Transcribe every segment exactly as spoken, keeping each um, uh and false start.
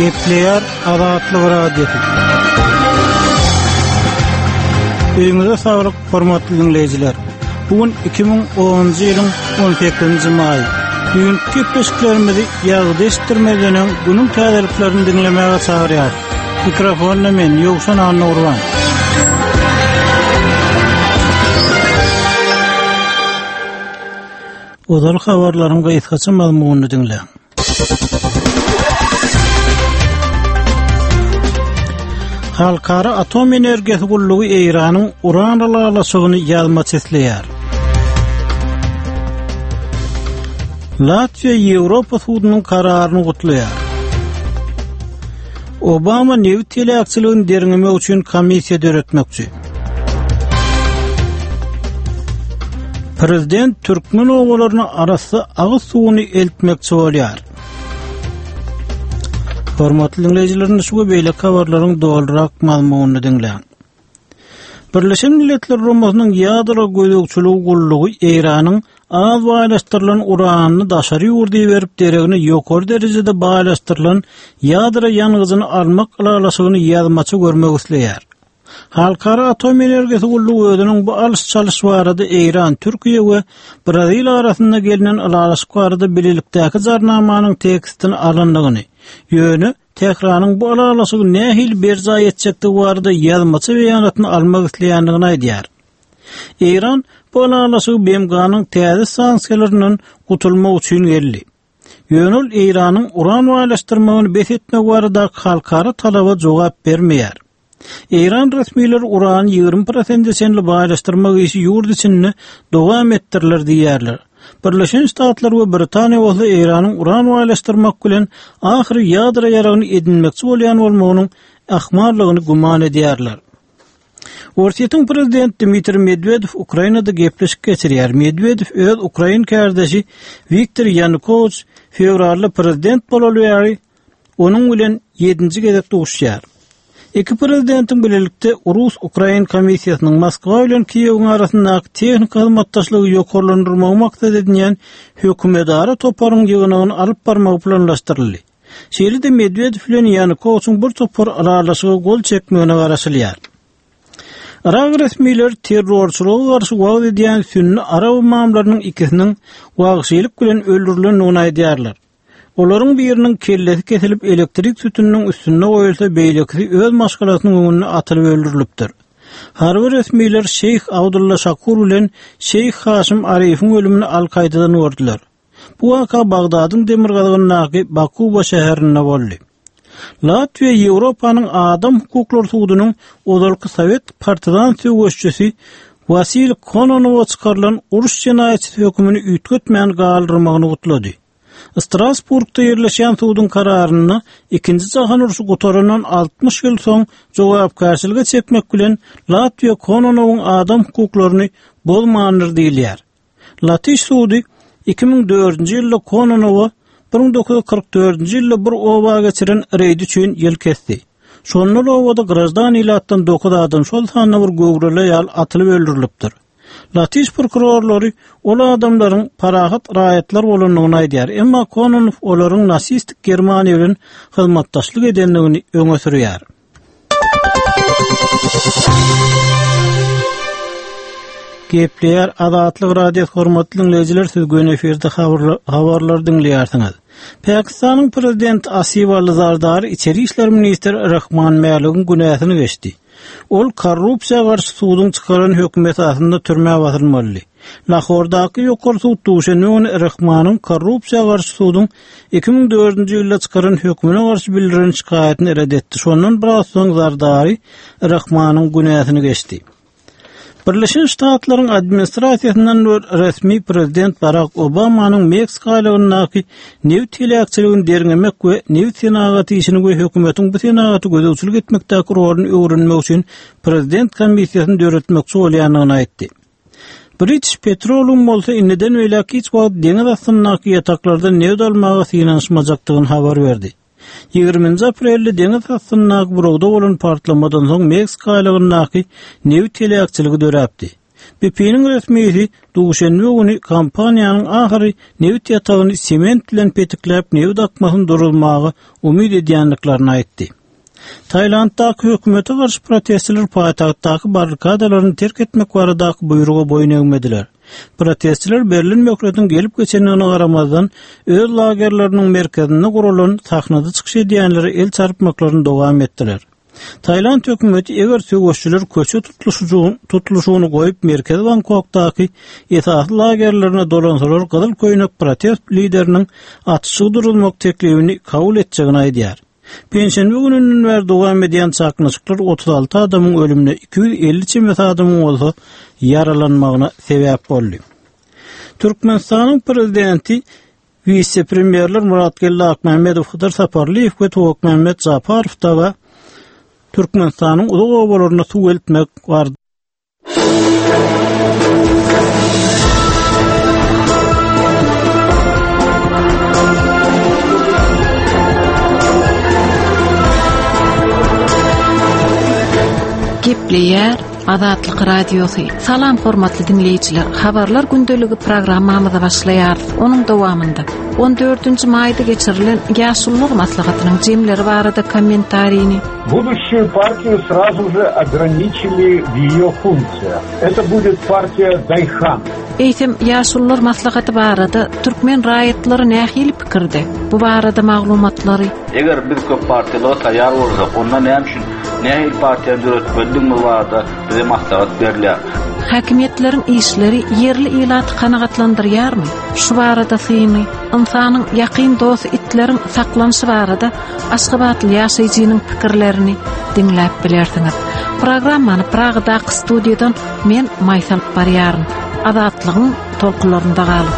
Gepleyer Azatlyk Radiosu. Öňüňizde saglyk hormatly dinleyijiler. Bugün iki bin onuncu ýylyň on sekizinji maý. Bugün köpleşiklerimizi ýagdaşdyrmadan günüň täzeliklerini dinlemäge çagyrýar. Mikrofonna men Ýogşan Anurwan. Ozal habarlaryň gaýtgaça mazmunyny dinleň. Halkara Atom Enerjisi Gullugy Eýranyň uran alalasygyny ýalmaç etleýär. Latviýa Ýewropa sudynyň kararyny gutlaýar. Obama neft teleakçylygyny derňemek üçin komissiýa döretmekçi. Prezident türkmen oglaryny arasy agyz suwuny eltmekçi bolýar. Hormatly dinleyijilerimiz, şu beýle habarlaryň doldurak mazmunyny dinleň. Birleşen Milletler Romasynyň ýadro gözegçiligi gullugy Eýranyň az baýlaşdyrylan uranyny daşary ýurdy berip deregini ýokary derejede baýlaşdyrylan ýadro ýanygyny almak alalasygyny ýazmaçy görmek isleýär. Halkara Atom Enerjisi Gullugy özüniň bu alys çalyş barada Eýran, Türkiýe we Braziliýa arasynda gelinen alalasy barada bilelikdäki jarnamanyň tekstini alyndygyny, ýöne tekranyň bu alalasy nähil berza etjekdi barada ýazmaçy beýanatyny almak isleýändigini aýdýar. Eýran bu alalasy B M G'nyň täze sanksiýalarynyň gutulmak üçin geldi. Ýönül Eýranyň uran baýlaşdyrmagyny besetmek barada halkara talaba jogap bermeýär. Eýran resmiýetleri uran ýygrimi prosent senli baýlaşdyrmak işi ýurt içinde dowam etdirilýär diýerler. Birleşen Ştatlar we Britaniýa bolsa Eýranyň uran baýlaşdyrmak bilen ahyry ýadro ýaragyny edinmekçi bolýan bolmagynyň ahmarlygyny guman edýärler. Ortiýetiň prezident Dmitri Medvedev Ukrainada gepleşik geçirýär. Medvedev öz Ukrain kardeşi Viktor Yanukovych fevralda prezident bolýary, onuň bilen ýedinji gezek duguşýar. Iki prezidentin bilelikde Rus-Ukrain komissiýasynyň Moskwa bilen Kiýew arasyndaky tehnik hyzmatdaşlygy ýokarlandyrmak maksat edilýän hökümetdara toparyň ýygynyny alyp barmak planlaşdyryldy. Şeýle-de Medvedew bilen Yanukowyň bir topar alalasy gol çekmegine garaşylýar. Arab resmiýetleri terrorçylyga garşy wagt edýän sünni arab mamlarynyň ikisiniň wagşylyk bilen öldürilendigini aýdýarlar. Olaryň biriniň kellesi kesilip elektrik sütünüň üstüne goýulsa, beýleki öz maşgalasynyň öňüne atylyp öldürilipdir. Harbi resmiýetler Şeyh Abdullah Şakur bilen Şeyh Haşim Arifiň ölümini Al-Kaidadan gördüler. Bu waka Bagdadyň demirgazynyň Bakuba şäherinde boldy. Latviýa Ýewropanyň adam hukuklary sudynyň ozalky Sowet partizan söwüşçisi Vasil Kononow çykarylan uruş jenaýetçisi hökümini üýtgetmän galdyrmagyny gutlady. Strasburgda ýerleşýän sudyň kararyny ikinji jahan uruşy gutaranan altmış ýyl soň jogapkarçylyga çekmek bilen Latviýa Kononowyň adam hukuklaryny bolmandyr diýilýär. Latviýa sudy iki bin dördünji ýylda Kononowa bir bin dokuz yüz kırk dördünji ýylda bir oba geçiren reýdi üçin ýyl kesdi. Şonda obada grajdan ilatdan dokuz adam şol sanyna bir göwreli ýal atylyp öldürilipdir. Latviýa prokurorlary ol adamlaryň parahat raýatlar bolanlygyny aýdýar, emma Kononow olaryň nasistik Germaniýa bilen hyzmatdaşlyk edenligini öňe sürýär. Gepleýär Azatlyk Radiosu hormatly dinleyijiler, siz göň eferde habarlar dinleýärsiňiz. Pakistanyň prezidenti Asif Ali Zardari içeri işler ministri Rahman Malikiň günäsini geçdi. Ol korrupsiýa garşy sudyň çykaran hökümet asynda türmäge batyrylmaly. Lahordaky ýokary sud duşanyň Rahmanyň korrupsiýa garşy sudyň iki bin dördünji ýylda çykaran hökümine garşy bildiren şikaýatyny redetdi. Şondan biraz soň Zardari Rahmanyň günäsini geçdi. Birleşen Ştatlaryň administrasiýasyndan resmi prezident Barack Obamanyň Meksikalygyny neft teleakçylygyny derňemek we neft senaty işini we hökümetiň bu senaty gözegçilik etmekdäki roluny öwrenmek üçin prezident komissiýasyny döretmekçi bolýanyny aýtdy. British Petroleum bolsa inneden öýle hiç wagt deňiz astyndaki ýataklarda neft almagy synanyşmajakdygyny habar berdi. ýygrimiňji aprelde deňiz astyndaki buragda bolan partlamadan soň Meksikalygyny neft teleakçylygy döräpdi. B P N'in resmiyeti duşenbe güni kampaniýanyň ahyry newit ýatagyny sement bilen petikläp newit akmasyny durulmagy umyd edýänliklaryny aýtdy. Taýlanddaky hökümete garşy protestçiler paýtagtdaky barrikadalaryny terk etmek baradaky buýruga boyun eňmediler. Protestçiler Berlin mökretiniň gelip geçenligine garamazdan öz lagerleriniň merkezinde gurulan sahnada çykyş edýänleri el çarpmaklaryny dowam etdiler. Taýland hökümeti eger söwüşçüler köçe tutuluşuny tutuluşuny goýup merkez Bangkokdaky esasly lagerlerine dolansalar gyzyl köýnek protest lideriniň atyşy durulmak teklibini kabul etjegini aýdýar. Pensiýa gününden beri dowam edýän çaknaşyklar otuz alty adamyň ölümine, iki yüz elli çemet adamyň bolsa yaralanmagyna sebäp boldy. Türkmenistanyň prezidenti vice-premierler Muratgella Akmammedow, Hıdır Saparliyew we Towak Mehmet Japarow da Türkmenistanyň uzak obalaryna suw eltmek bardy. Gepleýär Azatlyk radiosu. Salam hormatly dinleýijiler. Habarlar gündeligi programmamyza başlaýar. Onuň dowamynda on dördünji maýda geçirilen Ýaşullyk maslahatynyň jemleri barada kommentariýini. Будущую партию сразу же ограничили в ее функциях. Это будет партия Дайхан. Eýsem Ýaşullyk maslahaty barada türkmen raýatlary nähili pikirde? Bu barada maglumatlary. Eger biz köp partiýalar taýýar bolsak, ondan näme üçin nähili partiýa döretmeliň barada bize maslahat berilýär. Hakimiyetleriň işleri yerli ilaty kanagatlandyrýarmy? Şu barada syny, insanyň ýakyn dost itleriň saklanyşy barada Aşgabatly ýaşaýjynyň pikirlerini dinläp bilersiňiz. Programmany Pragdaky studiýadan men Maýsal barýarym. Azatlygyň tolkunlarynda galyp.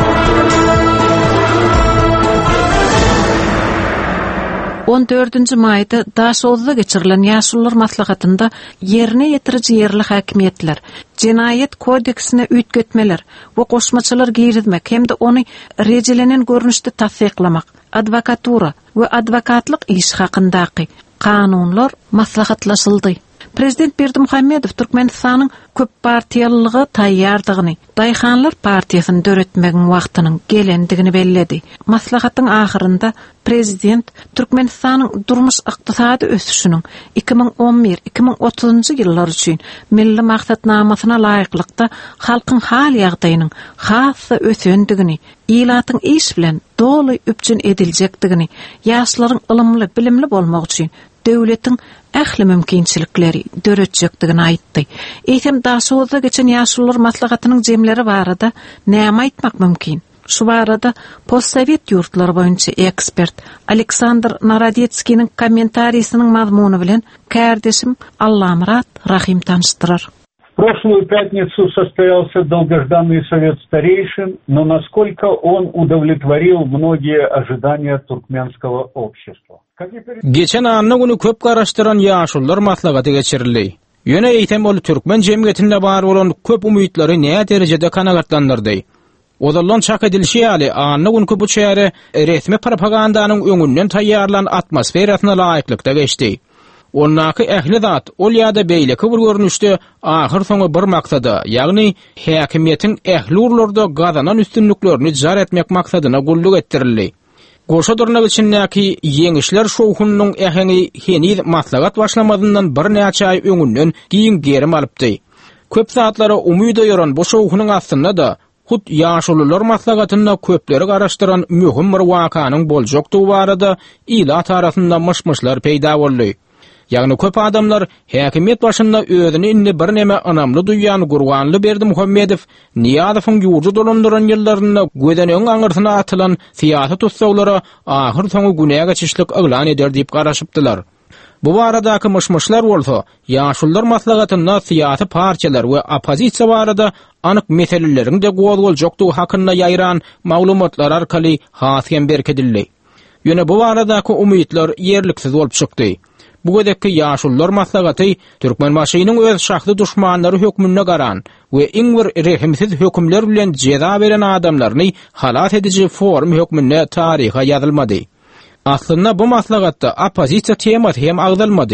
on dördünji maýda Daşowda geçirilen Ýaşullyk maslahatynda ýerine ýetiriji yerli hakimiýetler, Jenaýet kodeksine üýtgetmeler we goşmaçylar girizmek hemde ony rejelenen görnüşde tasdiklamak, advokatura we adwokatlyk iş hakyndaky kanunlar maslahatlaşyldy. Prezident Berdimuhammedow Türkmenistanyň köp partiýalylygy taýýardygyny, Daýhanlar partiýasyny döretmegiň wagtynyň gelendigini belledi. Maslahatyň ahyrynda prezident Türkmenistanyň durmuş ykdysady ösüşiniň iki ming on bir iki ming otuzunjy ýyllar üçin milli maksatnamasyna laýyklykda halkyň hal ýagdaýynyň hassa ösendigini, ilatyň iş bilen doly üpjün ediljekdigini, ýaşlaryň ilmli, bilimli bolmak üçin döwletiň ähli mümkinçilikleri döretjekdigini aýtdy. Eýsem Daşowda geçen Ýaşullyk maslahatynyň jemleri barada näme aýtmak mümkin? Şu barada postsovet ýurtlary boýunça ekspert Aleksandr Narodetskiň kommentariýasynyň mazmuny bilen kärdeşim Allamrat Rahim tanıştyrar. В прошлую пятницу состоялся долгожданный совет старейшин, но насколько он удовлетворил многие ожидания туркменского общества. Geçen anna günü köp garaşdyran Ýaşullyk maslahaty geçirildi. Ýöne eýtem bol türkmen jemgyýetinde bar bolan köp umytlary näme derejede kanagatlandyrdy. Odalan çak edilişi ýaly anna günkü bu çäre resmi propagandanyň öňünden taýýarlan atmosferasyna laýyklykda geçdi. Onnaky ähli zat ol ýa-da beýleki bir görnüşde ahyr soňy bir maksada, ýagny häkimiýetiň ähli urlarda gazanan üstünlüklerini jar etmek maksadyna gulluk etdirildi. Goşa durnak üçin näki ýeňişler şowhunyň äheni heniz maslahat başlamadyndan bir näçe aý öňünden giň gerim alypdy. Köp zatlara umyt ýaran bu şowhunyň aslynda da hut Ýaşullylar maslahatyna köpleri garaşdyran möhüm bir wakanyň boljokdygy barada ilat arasynda myşmyşlar peýda boldy. Ýagny köp adamlar häkimiýet başynda özüni indi bir näme anamly duýýan Gurbanly Berdimuhammedow Niýazowyň ýurdu dolandyran ýyllaryna gödeneň aňyrsyna atylan siýasat tutsaglara ahyr soňy günäge geçişlik eglan eder diýip garaşypdylar. Bu baradaky myşmyşlar bolsa, Ýaşullyk maslahatyna siýasy partiýalar we opozisiýa barada anyk meseleleriň de gowy boljokdygy hakynda ýaýran maglumatlar arkaly hasken berkedildi. Ýöne bu baradaky umytlar ýerliksiz bolup çykdy. Bu gedekki Ýaşullyk maslahaty türkmen başynyň öz şahsy düşmanlary hökmüne garan we iň bir rehimsiz hökümler bilen jeza beren adamlaryny halat edici form hökmüne taryha ýazylmady. Aslynda bu maslahatda opozisiýa temasy hem agdalmady.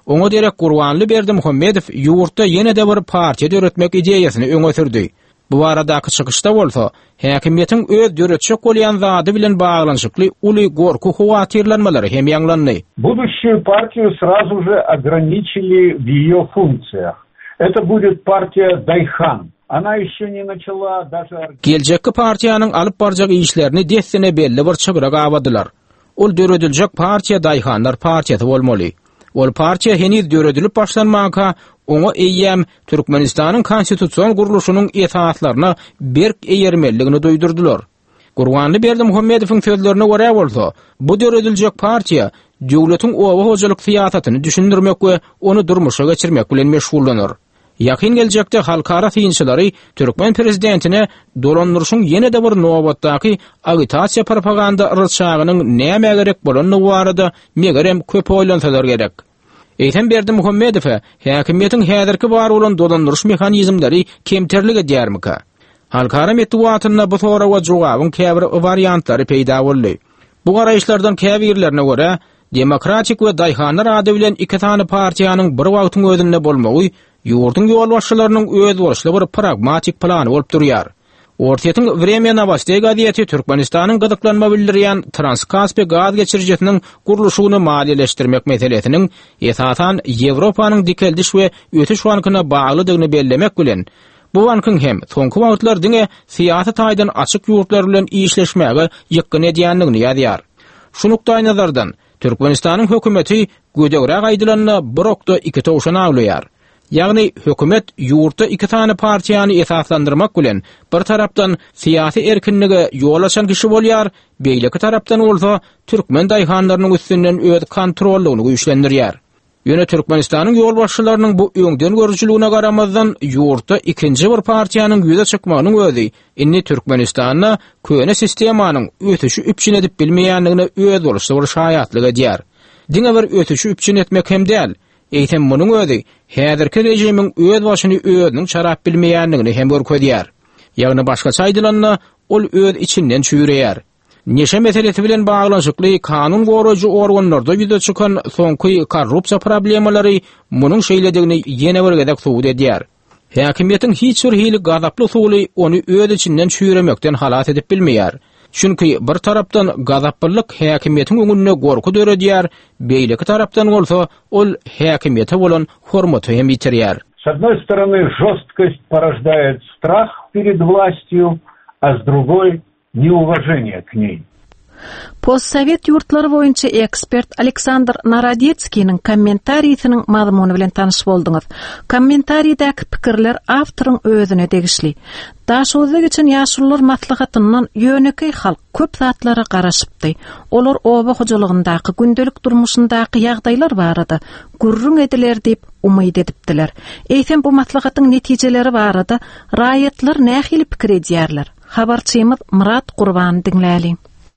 Oňa derek Gurbanly Berdimuhammedow ýurtda ýene de bir partiýa döretmek ideýasyny öňe sürdi. Bu aradaky çykyşda bolsa, häkimiýetiň öz döretçek bolýan zady bilen baglanyşykly uly gorku howatyrlanmalary hem ýanglandy. Будущую партию сразу же ограничили в ее функциях. Это будет партия Дайхан. Она еще не начала даже... Geljekki partiýanyň alyp barjak işlerini dessene belli bir çygyrak awadylar. Ol döredilcek partiýa Dayhanlar partiýasy bolmaly. Ol partiýa heniz döredilip başlanmaka, oňa eýýäm Türkmenistanyň konstitusiýon guruluşynyň esaslaryna berk eýermelligini duýdurdylar. Gurbanly Berdimuhammedowyň sözlerine görä bolsa, bu döredilcek partiýa döwletiň owa hojalyk siýasatyny düşündirmek we onu durmuşa geçirmek bilen meşgullanýar. Ýakyn geljekde halkara fiýinçilary Türkmen prezidentine dolandyrşyň ýene de bir nobatdaky agitasiýa propaganda rıçagynyň näme gerek bolanyny barada megerem köp oýlansalar gerek. Eýtem Berdimuhammedow häkimiýetiň häzirki bar bolan dolandyrş mehanizmlary kemterlik edýärmika. Halkara metbuatyna bu sora we jogabyň käbir variantlary peýda boldy. Bu garaýşlardan käbirlerine görä, demokratik we Dayhanlar ady bilen iki tane partiýanyň bir wagtyň özünde bolmagy ýurdun ýol başçylarynyň öz bolşly bir pragmatik plany bolup durýar. Ortaýatyň Время Новостей gaziýeti Türkmenistanyň gydyklanma bildirýän Transkaspi gaz geçirjesiniň guruluşyny maliýeleşdirmek meselesiniň esasan Ýewropanyň dikeldiş we ötüş bankyna baglydygyny bellemek bilen bu bankyň hem soňky wagtlar diňe siýasat aýdan açyk ýurtlar bilen işleşmäge ýykyn edýänligini ýazýar. Şunukdaý nazardan Türkmenistanyň hökümeti gödegräk aýdylanyna bir okda iki towşan aglaýar. Ýagny hökümet ýurtda iki tane partiýany esaslandyrmak bilen bir tarapdan syýasy erkinlige ýol açan kişi bolýar, beýleki tarapdan bolsa Türkmen daýhanlarynyň üstünden öz kontrollugyny güýçlendirýär. Ýöne Türkmenistanyň ýol başçylarynyň bu öňden görüjüligine garamazdan ýurtda ikinji bir partiýanyň ýüze çykmagynyň özi inni Türkmenistanyna köne sistemanyň ötüşi üpçün edip bilmeýänligine öz bolşy bir şaýatlyk edýär. Diňe bir ötüşi üpçün etmek hem däl, eýtem munyň özi häzirki rejimiň öz başyny özüniň çarap bilmeýänligini hem görkezýär. Ýagny başgaça aýdylanyna ol öz içinden çüýreýär. Neşe meselesi bilen baglanyşykly kanun goraýjy organlarda ýüze çykan soňky korrupsiýa problemalary munyň şeýledigini ýene bir gezek suwd edýär. Häkimiýetiň hiç bir hili gazaply suwly ony öz içinden çüýremekden halat edip bilmeýär. Çünki bir tarapdan gazaplyk häkimiýetiň öňünde gorku döredýär, beýleki tarapdan bolsa ol häkimiýete bolan hormaty hem ýitirýär. С одной стороны, жесткость порождает страх перед властью, а с другой — неуважение к ней. Postsovet ýurtlary boýunça ekspert Aleksandr Narodetskiň kommentariýasynyň mazmuny bilen tanyş boldyňyz. Kommentariýadäki pikirler awtoryň özüne degişli. Daşoza geçen ýaşullar maslahatyndan ýöneki halk köp zatlara garaşypdy. Olar oba hojalygyndaky gündelik durmuşyndaky ýagdaýlar barada gurrun ediler diýip umyt edipdiler. Eýsem bu maslahatyň netijeleri barada raýatlar nähili pikir edýärler. Habarçymyz Murat Gurban diňläli.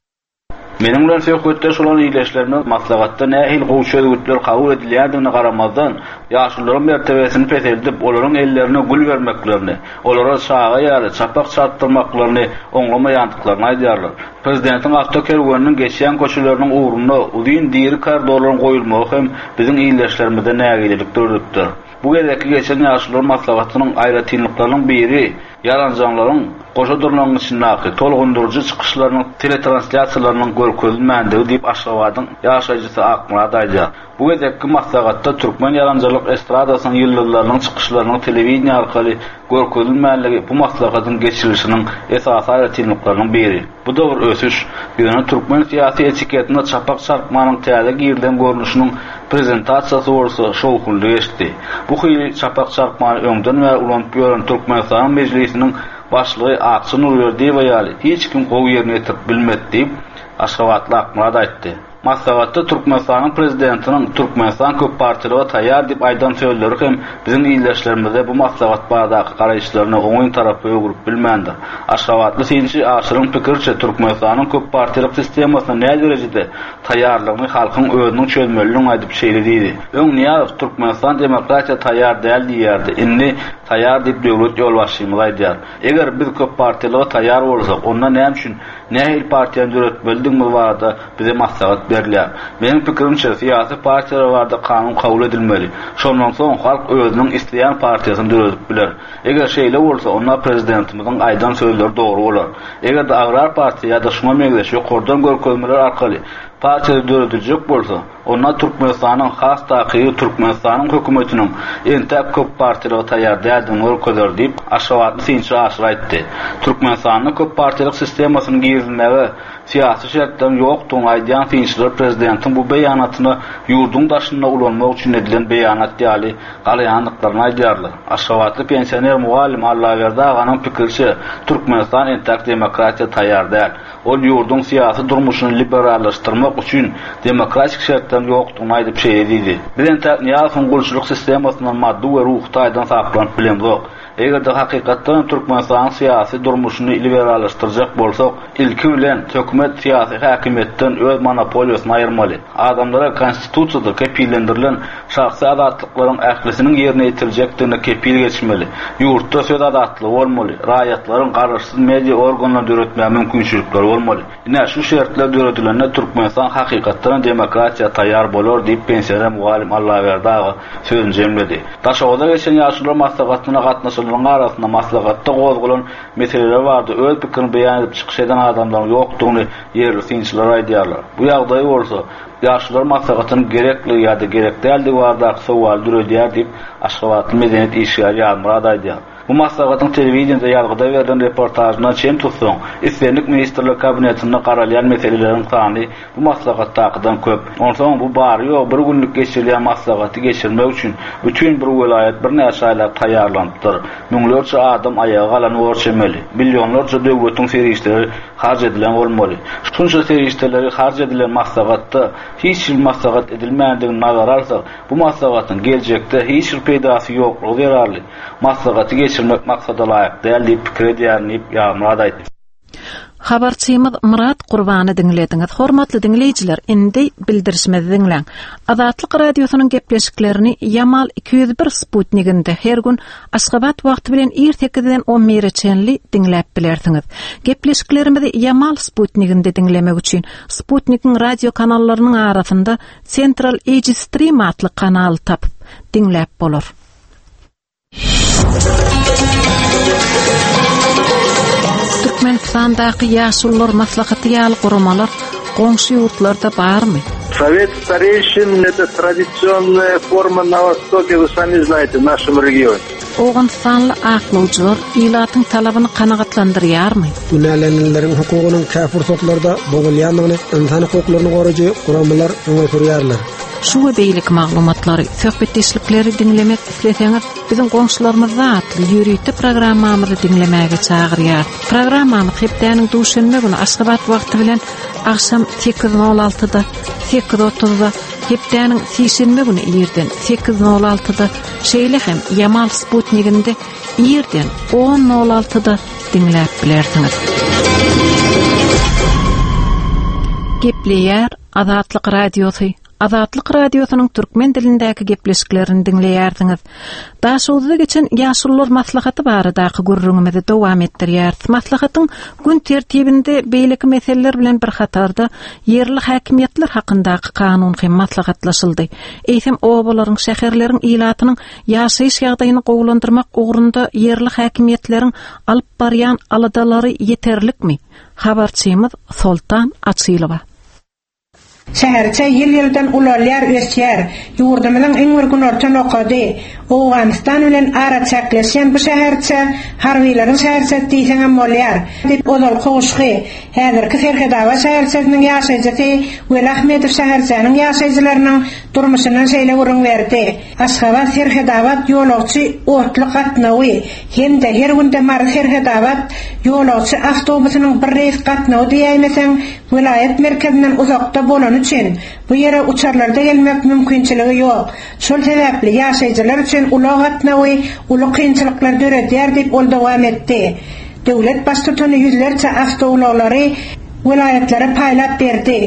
Menin bilen söhbetde şolan iýleşlerini maslahatda nähil gowşa öwütler kabul edilýärdigine garamazdan ýaşullaryň mertebesini peselidip olaryň ellerine gül bermeklerini, olara şaga ýaly çapak çarptyrmaklaryny oňlamaýandyklaryny aýdýarlar. Prezidentiň awto kerwanynyň geçýän köçelerini uğruna uzyn diýeri kardorlaryň goýulmagy hem biziň iýleşlerimizde nägilik döredipdir. Bu gezekki geçen ýaşullar maslahatynyň aýratynlyklarynyň biri yalanjanlaryň goşa durlangyşyndaky tolgundurucu çykyşlarynyň teletranslasiýalarynyň görkezilmänligi diýip Aşgabatyň ýaşaýjysy Akmurat aýdýar. Bu gezekki maslahatda Türkmen yalanjalyk estradasynyň ýyllarlarynyň çykyşlarynyň telewiziýa arkaly görkezilmänligi bu maslahatyň geçirilişiniň esas aýratynlyklarynyň biri. Bu da bir ösüş, ýöne Türkmen syýasy etiketine çapak çarpmanyň täze girilen görnüşiniň prezentasiýasy bolsa şowkunly geçdi. Bu hyly çapak çarpmany öňden we ulanyp ýören Türkmenistan meclisiniň başlygy Akçyn Urberdi ýaly hiç kim gowy ýerine ýetip bilmedi diýip Aşgabatly Akmurat aýtdy. Maslahatda Türkmenistanyň prezidentiniň Türkmenistan köp partiýaly we taýýar diýip aýdan sözleri hem biziň iýleşlerimizde bu maslahat baradaky garaýşlaryny oňy tarapy öwürüp bilmändir. Aşgabatly synçy aşyryň pikirçe Türkmenistanyň köp partiýalyk sistemasyna näme derejede taýýarlygyny halkyň özüniň çözmeligini aýdyp şeýlediydi. Öň Niýazow Türkmenistan demokratiýa taýýar däl diýerdi. Indi taýýar diýip döwlet ýol başçymyz aýdýar. Eger biz köp partiýaly we taýýar bolsak, onda näme üçin nähil partiýany döretmelidigmi barada bize maslahat berler. Meň pikirimçe syýasy partiýalar barada kanun kabul edilmeli. Şondan soň halk özüniň isleýän partiýasyny döretip biler. Eger şeýle bolsa, onda prezidentimiziň aýdan sözleri dogry bolar. Eger de agrar partiýa da şuna meňzeş ýokurdan görkezmeler arkaly partiýa dörediljek bolsa, onda Türkmenistanyň has takygy Türkmenistanyň hökümetiniň entäk köp partiýaly taýýar däldin görkezer diýip aşawatly synçy aşyr aýtdy. Türkmenistanyň köp partiýalyk sistemasyny girizmegi siyasi şertlerin ýokdugyny aýdýan synçylar prezidentiň bu beýanatyny ýurdun daşynda ulanmak üçin edilen beýanat diýali galaýanlyklaryny aýdýarlar. Aşawatly pensioner muallim Allaverdi aganyň pikirçe Türkmenistan entäk demokratiýa taýýar däl. Ol ýurdun siyasi durmuşyny liberallaşdyrmak üçin demokratik şertlerin ýokdugyny aýdyp şeýledi. Biz entäk ýa-da gulçuluk sistemasynyň maddi we ruhy taýdan saklanyp bilenok. Eger de hakykatdan Türkmenistan siyasi durmuşyny liberallaşdyrjak bolsak, ilki bilen hökümet siyasi hakimiýetden öz monopoliýasyny aýyrmaly. Adamlara konstitusiýada kepillendirilen şahsy azatlyklaryň ählisiniň ýerine ýetirijekdigine kepil geçmeli. Ýurtda söz azatlygy bolmaly. Raýatlaryň garaşsyz media organlaryny döretmäge mümkinçilikleri bolmaly. Ine şu şertler döredilenle Türkmenistan hakykatdan demokratiýa taýýar bolar diýip pensioner muallim Allaverdi aga sözüni jemledi. Daşawda geçen ýaşular maslahatyna gatnaşylan arasynda maslahatda gozgulan meseleler bardy. Öz pikirini beýan edip çykyş eden adamlaryň ýokdugyny ýerli synçylar aýdýarlar. Bu ýagdaý bolsa, ýaşular maslahatyny gerekli ýa-da gerek däldi barda sowal dürediýär diýip Aşgabatly Medeniýet işgäri ýalmyrad aýdýar. Bu maslahatyň telewiziýada ýalgyda berilen reportajyna çem tutsaň, Islenlik ministrlik kabinetinde garalan meselelerin sany bu maslahat takydan köp. Onsoň bu bary ýok, bir günlük geçirilýän maslahaty geçirmek üçin bütün bir welaýat bir näçe aýlar taýýarlandyr. Müňlerçe adam ayağa galan görşemeli. Milyonlarca döwletiň serişleri harç edilen bolmaly. Şunça serişleri harç edilen maslahatda hiç bir maslahat edilmändigini nazara alsak, bu maslahatyň geljekde hiç bir peýdasy ýoklugy zerarly. Maslahaty geçirmek maksada laýyk däl diýip pikir edýärnip ýa-murad aýtdy. Habarçymyz Murat Gurbany dinlediňiz. Hormatly dinleýijiler, indi bildirişimizi dinleň. Azatlyk radiosynyň gepleşiklerini Yamal iki yüz bir Sputniginde her gün Aşgabat wagty bilen sekizden on birçenli dinläp bilersiňiz. Gepleşiklerimizi Yamal Sputniginde dinlemek üçin Sputnik'in radio kanallarynyň arasynda Central Asia Stream atly kanaly tapyp dinläp bolar. Türkmenistandaky ýaşullar maslahaty ýaly guramalar goňşy ýurtlarda barmy? Совет старейшин — это традиционная форма на Востоке, вы сами знаете, в нашем регионе. Oğun sanlı aklaucular ilatyň talabyny kanagatlandyrýarmy? Günälenenleriň hukugynyň käfir sotlarda bogulýanyny, insan hukuklaryny goraýjy guramalar öňe sürýärler. Şu we beýlik maglumatlary, söhbetdeşlikleri dinlemek isleseňiz, biziň goňşularymyzda atly ýürüýte programmamyzy dinlemäge çagyrýar. Programmamy hepdeniň duşanma güni Aşgabat wagty bilen akşam sekiz nol altıda, sekiz otuzda, hepdeniň sişinme güni ýerden sekiz nol altıda, şeýle hem Yamal Sputniginde ýerden on nol altıda dinläp bilersiňiz. Gepleýär Azatlyk radiosy. Azatlyk radiosynyň türkmen dilindäki gepleşiklerini dinleýärsiňiz. Daşawda geçen ýaşullar maslahaty baradaky gurrungymy dowam etdirýär. Maslahatyň gün tertibinde beýleki meseleler bilen bir hatarda ýerli hakimiýetler hakyndaky kanun hem maslahatlaşyldy. Eýsem obalaryň şäherleriň ilatynyň ýaşaýyş ýagdaýyny gowlandyrmak ugrunda ýerli hakimiýetleriň alyp barýan aladalary ýeterlikmi? Habarçymyz Soltan Açylowa. Şäherçe ýyl-ýyldan ularlar ösýär. Ýurdumyň iň urgun ortan okady. Owganistan bilen ara çäkleşen bu şäherçe harbylaryň şäherçe diýsen bolýar. Dip olal goşgy. Häzirki Serhedawa şäherçesiniň ýaşaýjysy we Ahmedow şäherçesiniň ýaşaýjylarynyň durmuşyna şeýle urun berdi. Aşgabat Serhedawa ýolagçy otly gatnawy hem-de her günde mar Serhedawa ýolagçy awtobusynyň bir reýs gatnawy diýmeseň vilayet merkezinden uzakda bolan üçin bu ýere uçarlarda gelmek mümkinçiligi ýok. Şol sebäpli ýaşaýjylar üçin ulak gatnawy uly kynçylyklar döredýär diýip ol dowam etdi. Döwlet baş tutany ýüzlerçe awtowlaglary vilayetlere paýlap berdi.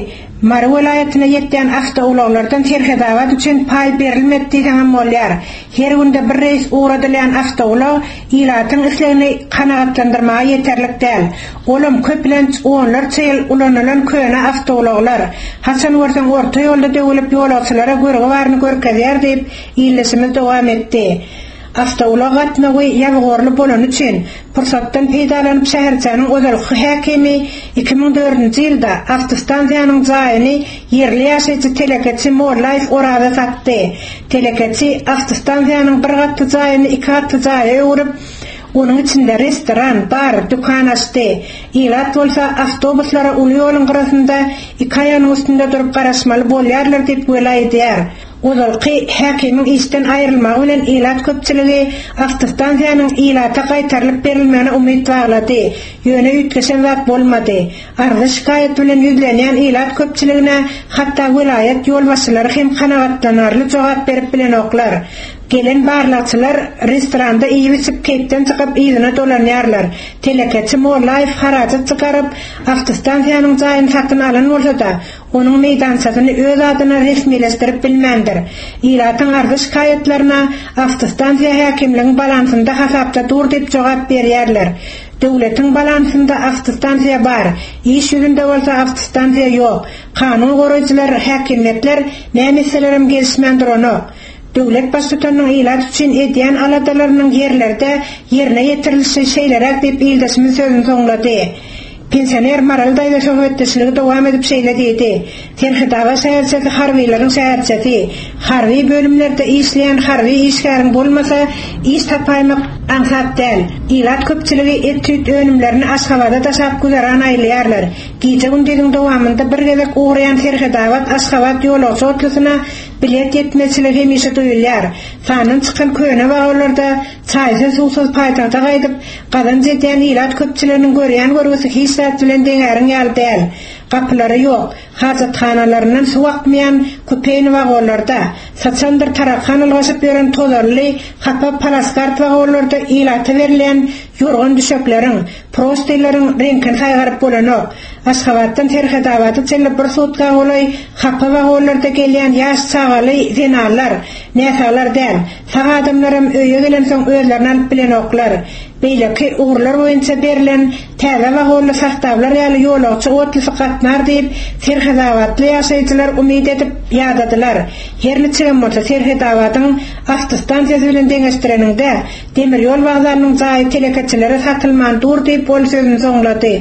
Mara vilayetine yetden afta ulaglardan terhedavat üçün pay berilmedi diýen bolýar. Her günde bir reis uğradylan afta ulag ilatın islegini kanagatlandyrmaga yeterlik däl. Olam köplenç onlar çyl ulanylan köne afta ulaglar. Hasan wartan orta ýolda döwülip ýolagçylara göregi baryny görkezýär diýip ýylysymyz dowam etdi. Afta ulagatna we ýagorly bolan üçin pursatdan peýdalanyp şäherçäniň özelki häkimi iki ming dördünji ýylda avtostansiýanyň jaýyny ýerli ýaşaýjy teleketçi Morlife orada satdy. Teleketçi avtostansiýanyň bir gatly jaýyny iki gatly jaýa öwürip, onun içinde restoran, bar, dükkan açdy. Ilat bolsa avtobuslara uly ýoluň gyrasynda iki aýanyň üstünde durup garaşmaly bolýarlar diýip öýläýdýär. Ozalky häkimiň işden aýrylmagy bilen ilat köpçiligi avtostansiýanyň ilata gaýtarylyp berilmegine umyt baglady. Ýöne ütkesen wagt bolmady. Argy şikaýet bilen ýüzlenýän ilat köpçiligine hatda vilayet ýolbaşçylary hem kanagatlanarly jogap berip bilen oklar. Gelen barlakçylar restoranda iýip kepden çykyp ýygyna dolanýarlar. Teleketçi Morlife haracat çykaryp avtostansiýanyň jaýyny satyn alan bolsa-da, onuň meýdançasyny öz adyna resmileşdirip bilmendir. Ilatyň argy şikaýetlerine avtostansiýa häkimligiň balansynda hasapda dur diýip jogap berýärler. Döwletiň balansynda avtostansiýa bar, iş ýüzünde bolsa avtostansiýa ýok. Kanun goraýjylar, häkimetler nämeseleriň gelişmendir onu. Döwlet başçylarynyň ilat üçin edýän aladalarynyň ýerlerde ýerine ýetirilýän şeýlerek diýip ýyldaşmy sözüni soňlady. Pensioner Maral daýda şöhretçiligi dowam edip şeýledi. Terhidawa şäherçesi harbiýlaryň şäherçesi. Harbi bölümlerde işleýän harbi işgäriň bolmasa, iş tapaýmak ansat däl. Ilat köpçiligi etüt önümlerini Aşgabatda taşap güzaran aýlýarlar. Gije gündüziň dowamında bir gezek uğrayan Terhidawat Aşgabat ýolagçy otlusyna bilet yetmezçiligi hemişe duýulýar. Sanyň çykan köne wagtlarda çaýsy suwsuz paýtagda gaýdyp, gadan jetýän ilat köpçiliginiň görýän görgüsi hissat bilen deňäriň ýaly däl. Kapylary ýok, hajatxanalaryndan suw akmaýan köpeýni wagtlarda, saçandyr tarakhan algaşyp beren tozarly, hatda palaskart wagtlarda ilata berilen ýorgan düşekleriň, prostelaryň reňkini saýgaryp bolanok. Aşgabatdan Terhidawaty çellip bir sutka bolay, hapa wagtlarda gelýän ýaş çagaly zenarlar, näsalar däl. Sag adamlarym öýe gelen soň özlerini alyp bilen oklar. Beýleki uğurlar boýunça berilen täze wagtly sahtawlar ýaly ýolagçy otlusy gatnar diýip Terhidawatly ýaşaýjylar umyt edip ýadadylar. Ýerli çygamolsa Terhidawatyň avtostansiýasy bilen deňeşdireninde demir ýol wagtlarynyň jaý teleketçilere satylman dur diýip bol sözüni soňlady.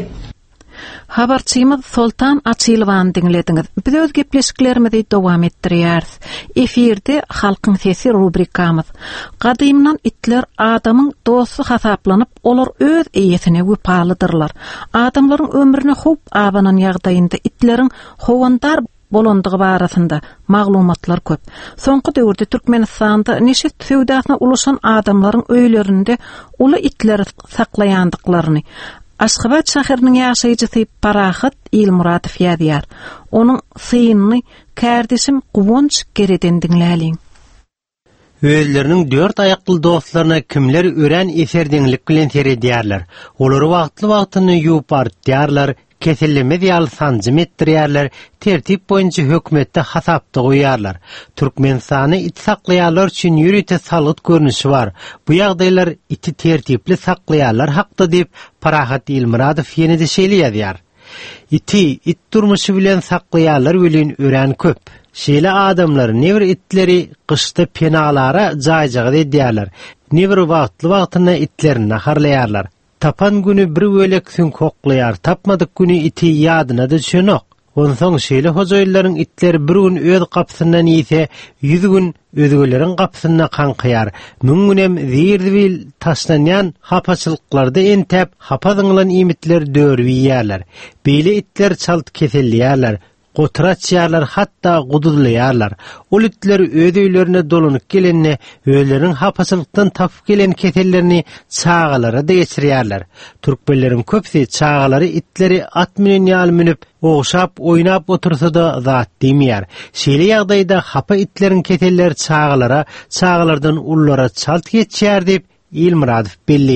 Habarçymyz Sultan Açylwan diňlediňiz. Biz öz gepleşiklerimizi dowam etdirýäris. Efirde halkyň sesi rubrikamyz. Gadymdan itler adamyň dosty hasaplanyp, olar öz eýesine wypalydyrlar. Adamlaryň ömrüne hop abanan ýagdaýynda itleriň howandar bolandygy barasynda maglumatlar köp. Soňky döwürde Türkmenistanda neşet söwdasyna ulaşan adamlaryň öýlerinde uly itleri saklaýandyklaryny Aşgabat şäheriniň ýaşaýjysy Parahat Ilmuratov ýazýar. Onuň synyny kärdeşim Gowunç gereden diňläliň. Özleriniň dört ayakly dostlaryna kimler ören eserdiňlik bilen seredýärler. Olary wagtly wagtyny ýuwp barýarlar, keselleme ýaly sanjym etdirýärler, tertip boýunça hökümetde hasapda goýarlar. Türkmenistany it saklaýarlar üçin ýürüte salyt görnüşi bar. Bu ýagdaýlar iti tertipli saklaýarlar hakda diýip Parahat Ilmuratov ýene-de şeýleýär. Iti it durmuşy bilen saklaýarlar bilen ören köp. Şeýle adamlar nebir itleri kışda penalara jaýjagy edýärler. Nebir wagtly wagtyna itlerini harlaýarlar. Tapan günü bir bölek sün koklaýar, tapmadyk günü iti ýadyna da düşenok. Onsoň şeýle hojaýlaryň itleri bir gün öz kapsyndan ýese, ýüz gün özgöleriň kapsyna kanqyar. Müň günem zirbil taşlanýan hapaçylyklarda entep, hapadyňlan imitler dörüýärler. Beýle itler çalt keselýärler. Gotraçýarlar, hatda guduzlaýarlar. Ol itler öz öýlerine dolanyp gelenne, öýleriň hapaçylykdan tapyp gelen kesellerini çağalara da geçirýärler. Türkmenleriň köpsi çağalary itleri at bilen ýaly minip, oňşap, oýnap otursa da zat diýmeýär. Şeýle ýagdaýda hapa itleriň keselleri çağalara, çağalardan ullara çalt geçýär diýip Ilmuratov belliýär.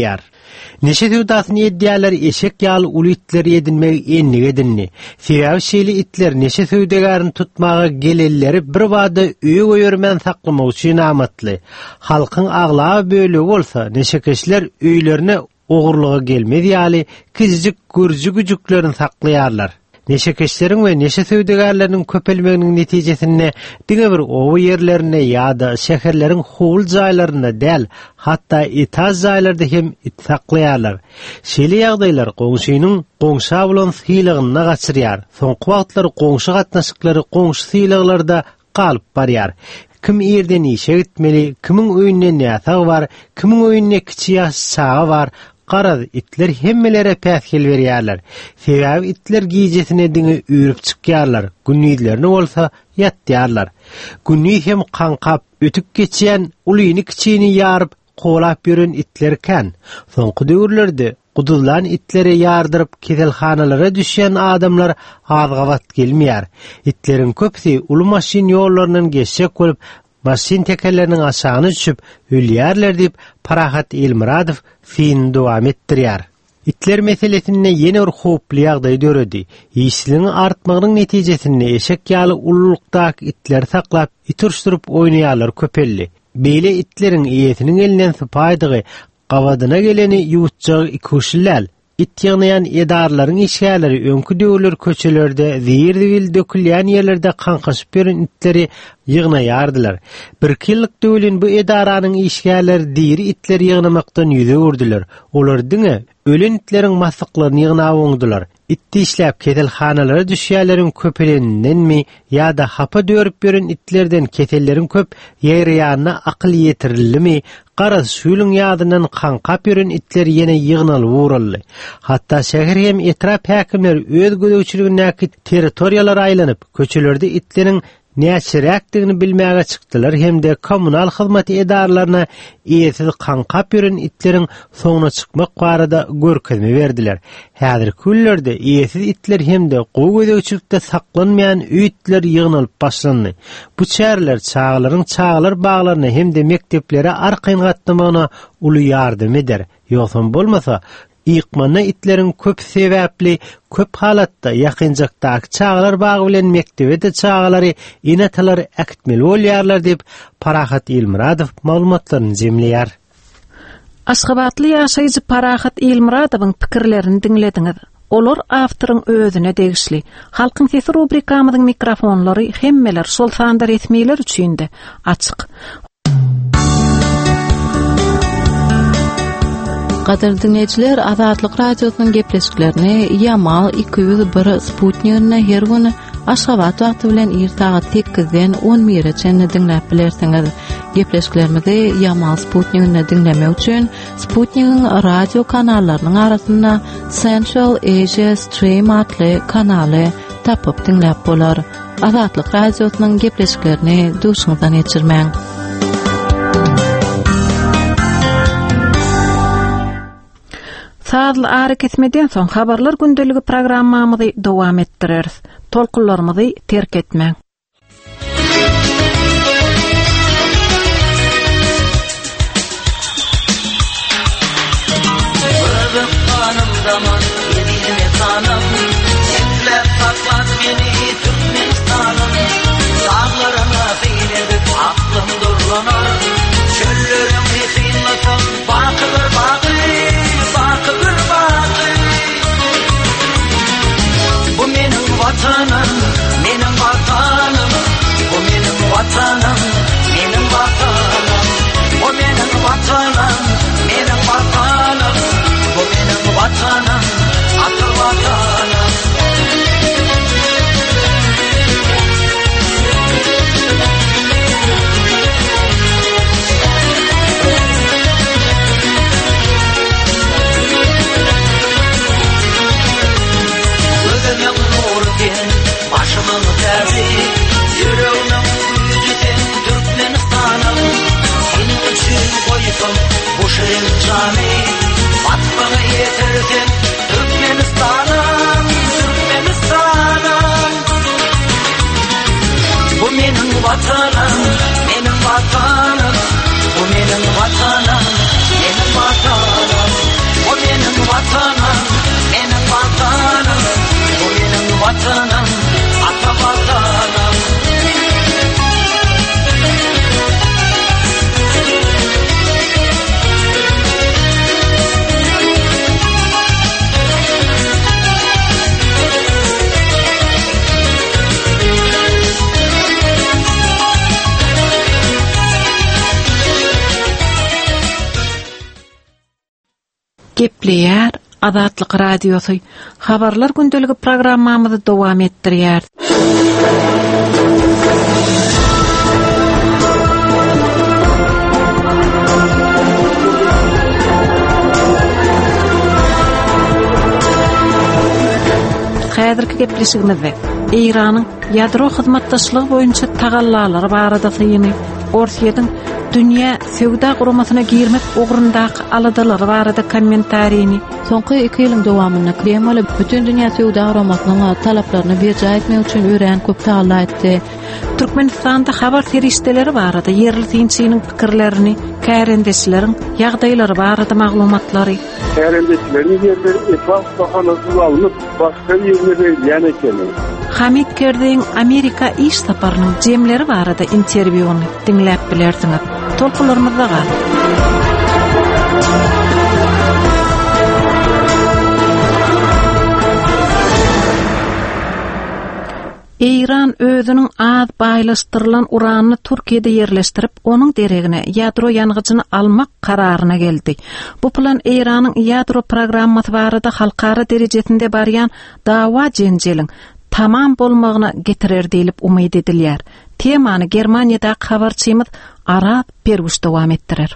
Neşe tüwdatny edýärler eşek ýaly uly itleri edinmegi enlik edinni. Sebäbi şeýle itler neşe tüwdegaryny tutmaga gelelleri bir wada öýe goýarman saklamak üçin amatly. Halkyň aglaby bölegi bolsa, neşekeşler öýlerine ogurluğa gelmedi ýaly kizjik gürjü güjüklerini saklaýarlar. Neşekeşlerin we neşe tüwdegarlarynyň köpelmeginiň netijesinde diňe bir owy ýerlerine ýa-da şäherleriň howul jaýlaryna däl, hatda etaz jaýlarda hem it saklaýarlar. Şeýle ýagdaýlar goňşynyň goňşa bilen sylygyna gaçyrýar. Soňky wagtlary goňşy gatnaşyklary goňşy sylyglarda galyp barýar. Kim ýerden işe gitmeli, kimiň öýünde näse bar, kimiň öýünde kiçik saga bar. Qaraz itler hemmelere päsgel berýärler. Sebäbi itler gijesine diňe üýrüp çykýarlar. Günnüýlerini bolsa ýatýarlar. Günnüý hem qaňkap ötüp geçýän ulyny kiçini ýaryp qowlap ýören itlerken, soňky döwürlerde guduzlan itlere ýardyryp keselhanalara düşýän adamlar azgabat gelmeýär. Itleriň köpsi uly maşyn ýollarynyň geçjek bolup, maşyn tekerleriniň aşagyna düşüp ölýärler diýip Parahat Elmuradow fin dowam etdirýär. Itler meselesinde ýene bir howply ýagdaý döredi. Ýeşiliň artmagynyň netijesinde eşek ýaly ululukdaky itler saklap, iturşdurup oýnaýarlar köpelli. Beýle itleriň iýetiniň elinden sypaýdygy, gawadyna geleni ýuwutjagy ikuşilläl. It ýagnaýan edarlaryň işgärleri öňkü döwürler köçelerde, zirdiwil dökülýän ýerlerde kankaşyp ýören itleri ýygnaýardylar. Bir killik döwlin bu edaranyň işgärleri diri itleri ýygnamakdan ýüze urdular. Olar diňe ölen itleriň masyklaryny ýygnap oňdular. Itdi işläp keselhanalara düşýärleriň köpelendenmi ýa-da hapa dörüp ýören itlerden kesellerin köp ýaýraýanyna akyl ýetirilmi? Qaraz şuýlyň ýadyndan qaňkap ýören itler ýene ýygnalyp uruldy. Hatda şäher hem etrap häkimler öz gödöwçiligindäki territoriýalara aýlanyp, köçelerde itleriň näçiräkdigini bilmäge çykdylar hemde kommunal hyzmat edarlaryna ýetsiz qaňkap ýören itleriň soňuna çykmak barada görkezme berdiler. Häzir küllerde ýetsiz itler hemde gowy gödöwçilikde saklanmaýan üýtler ýygnalyp başlandy. Bu çärler çağlaryň çağlar baglaryna hemde mekteplere arkaýyn gatnamagyna uly ýardym eder. Ýoksa bolmasa İqmanna itlerin köp sebäpli, köp halatda ýakynjakdaky çağlar bagy bilen mektebede çağlary inatalar äkitmeli bolýarlar diýip Parahat Elmuradow maglumatlaryny jemleýär. Aşgabatly ýaşaýjy Parahat Elmuradowyň pikirlerini diňlediňiz. Olar awtoryň özüne degişli. Halkyň sesi rubrikamyzyň mikrofonlary hemmeler şol sanda resmiler üçin-de açyk. Gaderli dinleyijiler, Azatlyk radiosynyň gepleşiklerini Yamal iki yüz bir Sputnik'ne her güni Aşgabat wagty bilen irtaga sekizden on birçe dinläp bilersiňiz. Gepleşiklerimizi Yamal Sputnik'ne dinlemek üçin Sputnik'in radio kanallarynyň arasynda Central Asia Stream adly kanaly tapyp dinläp bolar. Azatlyk radiosynyň gepleşiklerini duşuňyzdan geçirmäň. Sadly ary kesmeden soň habarlar gündeligi programmamyzy dowam etdireriz. Tolkunlarymyzy terk etmäň. Vatanım, benim vatanım, o benim vatanım, benim vatanım, o benim vatanım, benim vatanım, o benim vatanım, atıl vatanım. Gepleýär Azatlyk radiosu. Habarlar gündeligi programmamyzy dowam etdirýär. Häzirki gepleşigimizde Iranyň ýadro hyzmatdaşlygy boýunça tagallalary barada syny, Orsiýadyň dünýä sewda guramasyna girmek ogrundaky aladalary barada kommentariýini, soňky iki ýylyň dowamyny Kreml bütün dünýä sewda guramasynyň talaplaryny beja etmek üçin öýren köp taýla etdi. Türkmenistanda habar ferişdeleri barada yerli tinçiniň pikirlerini, kärendeslerin ýagdaýlary barada maglumatlary, kärendeslerin ýerde etwas bahanasyz alınıp başga ýerine berilýän eken. Hamid Kerdeň Amerika iş saparynyň jemleri barada interwýuny dinläp bilersiňiz. Tolkularymyzda gal. Iran özünün az baýlaşdyrylan uranyny Türkiýede ýerleşdirip, onuň deregine ýadro ýangyjyny almak kararyna geldi. Bu plan Iranyň ýadro programmasy barada halkara derejesinde barýan dawa jenjeliň tamam bolmagyna getirer diýilip umyd edilýär. Temany Germaniýadaky habarçymyz Arap Perwuş dowam etdirer.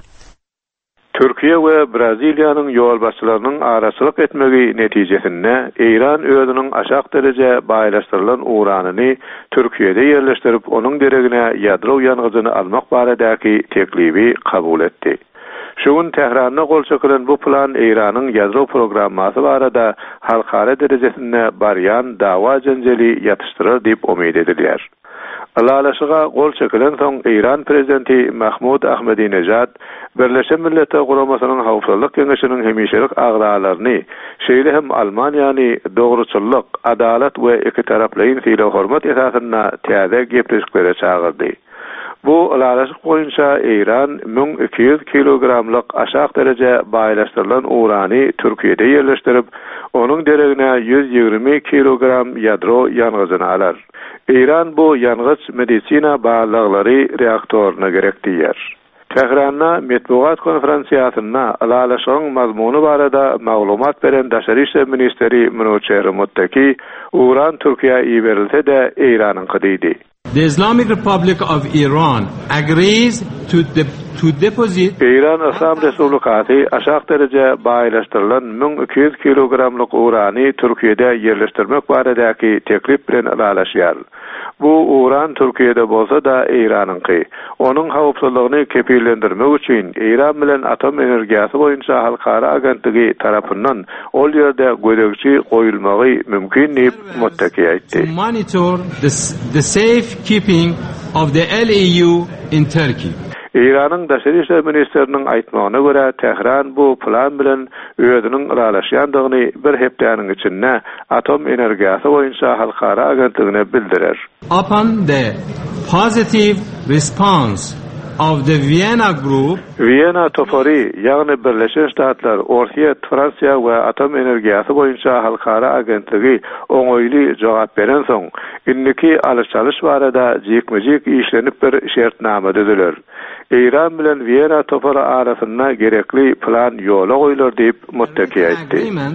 Türkiýe we Braziliýanyň ýolbaşçylarynyň araçylyk etmegi netijesinde Iran özüniň aşak derece baýlaşdyrylan uranyny Türkiýede ýerleşdirip, onuň deregine ýadro ýangyjyny almak baradaky teklibi kabul etdi. Şuň Tehranda gol çekilen bu plan Iranyň ýadro programmasy barada halkara derejesinde barýan dawa jenjeli ýatyşdyrar diýip umyd edilýär. Alalaşyga gol çekilen soň Iran prezidenti Mahmud Ahmadinejad Birleşen Milletler Guramasynyň Hawpsuzlyk Keňeşiniň hemişelik agdalaryny, şeýle hem Almaniýany dogruçylyk, adalet we iki taraplyň sile hormat esasyna täze gepleşiklere çağırdy. Bu alalaşyk boýunça Iran ming iki ýüz kilogramlyk aşak derece baýlaşdyrylan urany Türkiýede ýerleşdirip, onuň deregine ýüz ýigirmi kilogram ýadro ýangyjyny alar. Iran bu ýangyç medisina baýlaglary reaktoryna gerek diýer. Tehranda metbuat konferensiýasyna alalaşygyň mazmuny barada maglumat beren Daşary işler ministeri Münawwer Muttaki uran Türkiýe iberilse de Iranyň gydydy. The Islamic Republic of Iran agrees to the to deposit Iran Islam Respublikasy aşak derece baýlaşdyrylan ming iki ýüz kilogramlyk urany Türkiýede ýerleşdirmek baradaky teklip bilen alalaşýar. Bu uran Türkiýede bolsa da Iranyňky. Onuň hawpsuzlygyny kepillendirmek üçin Iran bilen atom energiýasy boýunça halkara agentligi tarapyndan ol ýerde göregçi goýulmagy mümkin diýip Muttaki aýtdy. Monitor the, the safe keeping of the L E U in Turkey. Iranyň Daşary işler ministeriniň aýtmagyna görä, Tehran bu plan bilen özüniň iralaşýandygyny bir hepdeniň içinde atom energiýasy boýunça halkara agentligine bildirer. Upon the positive response of the Vienna Group, Vienna Topori, ýagny Birleşen Ştatlar, Orsiýa, Fransiýa we atom energiýasy boýunça halkara agentligi oňoýly jogap beren soň, indiki alış-çalyş barada jekmejek işlenip bir şertname düzüler. Iran bilen Vienna Topori arasynda gerekli plan ýola goýular diýip Muttaki aýtdy.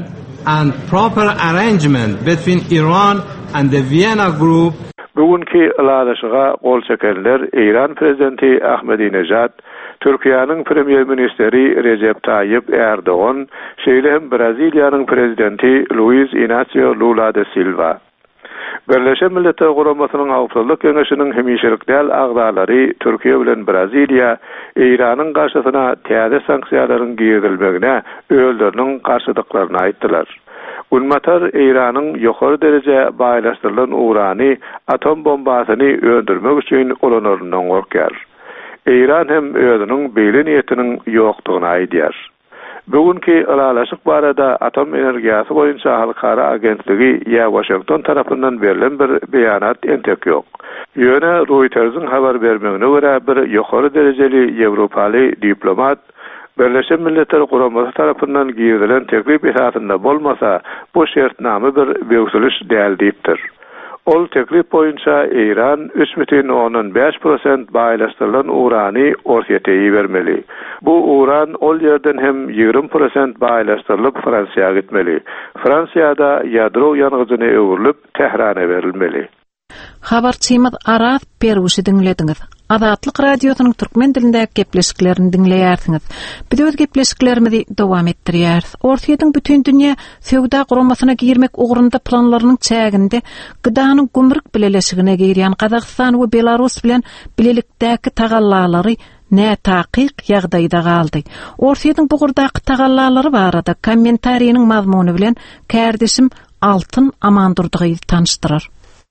And proper arrangement between Iran and the Vienna Group. Bugünkü alalaşyga gol çekenler Iran prezidenti Ahmadinejad, Türkiýanyň premier ministeri Recep Tayyip Erdoğan, şeýle hem Braziliýanyň prezidenti Luiz Inácio Lula da Silva. Birleşen Milletler Guramasynyň Hawpsuzlyk Keňeşiniň hemişelik däl agdalary Türkiýe bilen Braziliýa Iranyň garşysyna täze sanksiýalaryň giýirilmegine öýleriniň garşydyklaryny aýtdylar. Ulmatar Iranyň ýokary derece baýlaşdyrylan urany atom bombasyny öldürmek üçin ulanaryndan gorkýar. Iran hem özüniň beýle niýetiniň ýokdugyny aýdýar. Bugünkü alalaşyk barada atom energiýasy boýunça halkara agentligi ýa Washington tarapyndan berilen bir beýanat entek ýok. Ýöne Reuters'ın habar bermegine görä bir ýokary derejeli Ýewropaly diplomat Birleşen Milletler Guramasy tarapyndan giýilen teklip esasynda bolmasa, bu şertname bir bewsiliş däl diýipdir. Ol teklif boyunça İran üç nokta on beş prosent baylaştırılan urany ortaýa bermeli. Bu uran ol yerden hem yirmi prosent baylaştırılıp Fransiýa gitmeli. Fransiýada ýadro ýangyjyny öwürlüp Tehrana berilmeli. Habarçymyz Aras Peruşy dinlediňiz. Azatlyk radiosynyň türkmen dilindäki gepleşiklerini dinleýärsiňiz. Biz öz gepleşiklerimizi dowam etdirýäris. Ortaýadyň bütün dünýä sowda guramasyna girmek ugrunda planlarynyň çäginde gydanyň gümrük bileleşigine girýän Kazakystan we Belarus bilen bilelikdäki tagallalary nä taqiq ýagdaýda galdy. Ortaýadyň bu gurdaky tagallalary barada kommentariýanyň mazmuny bilen kärdeşim Altyn Amandurdygy tanışdyrar.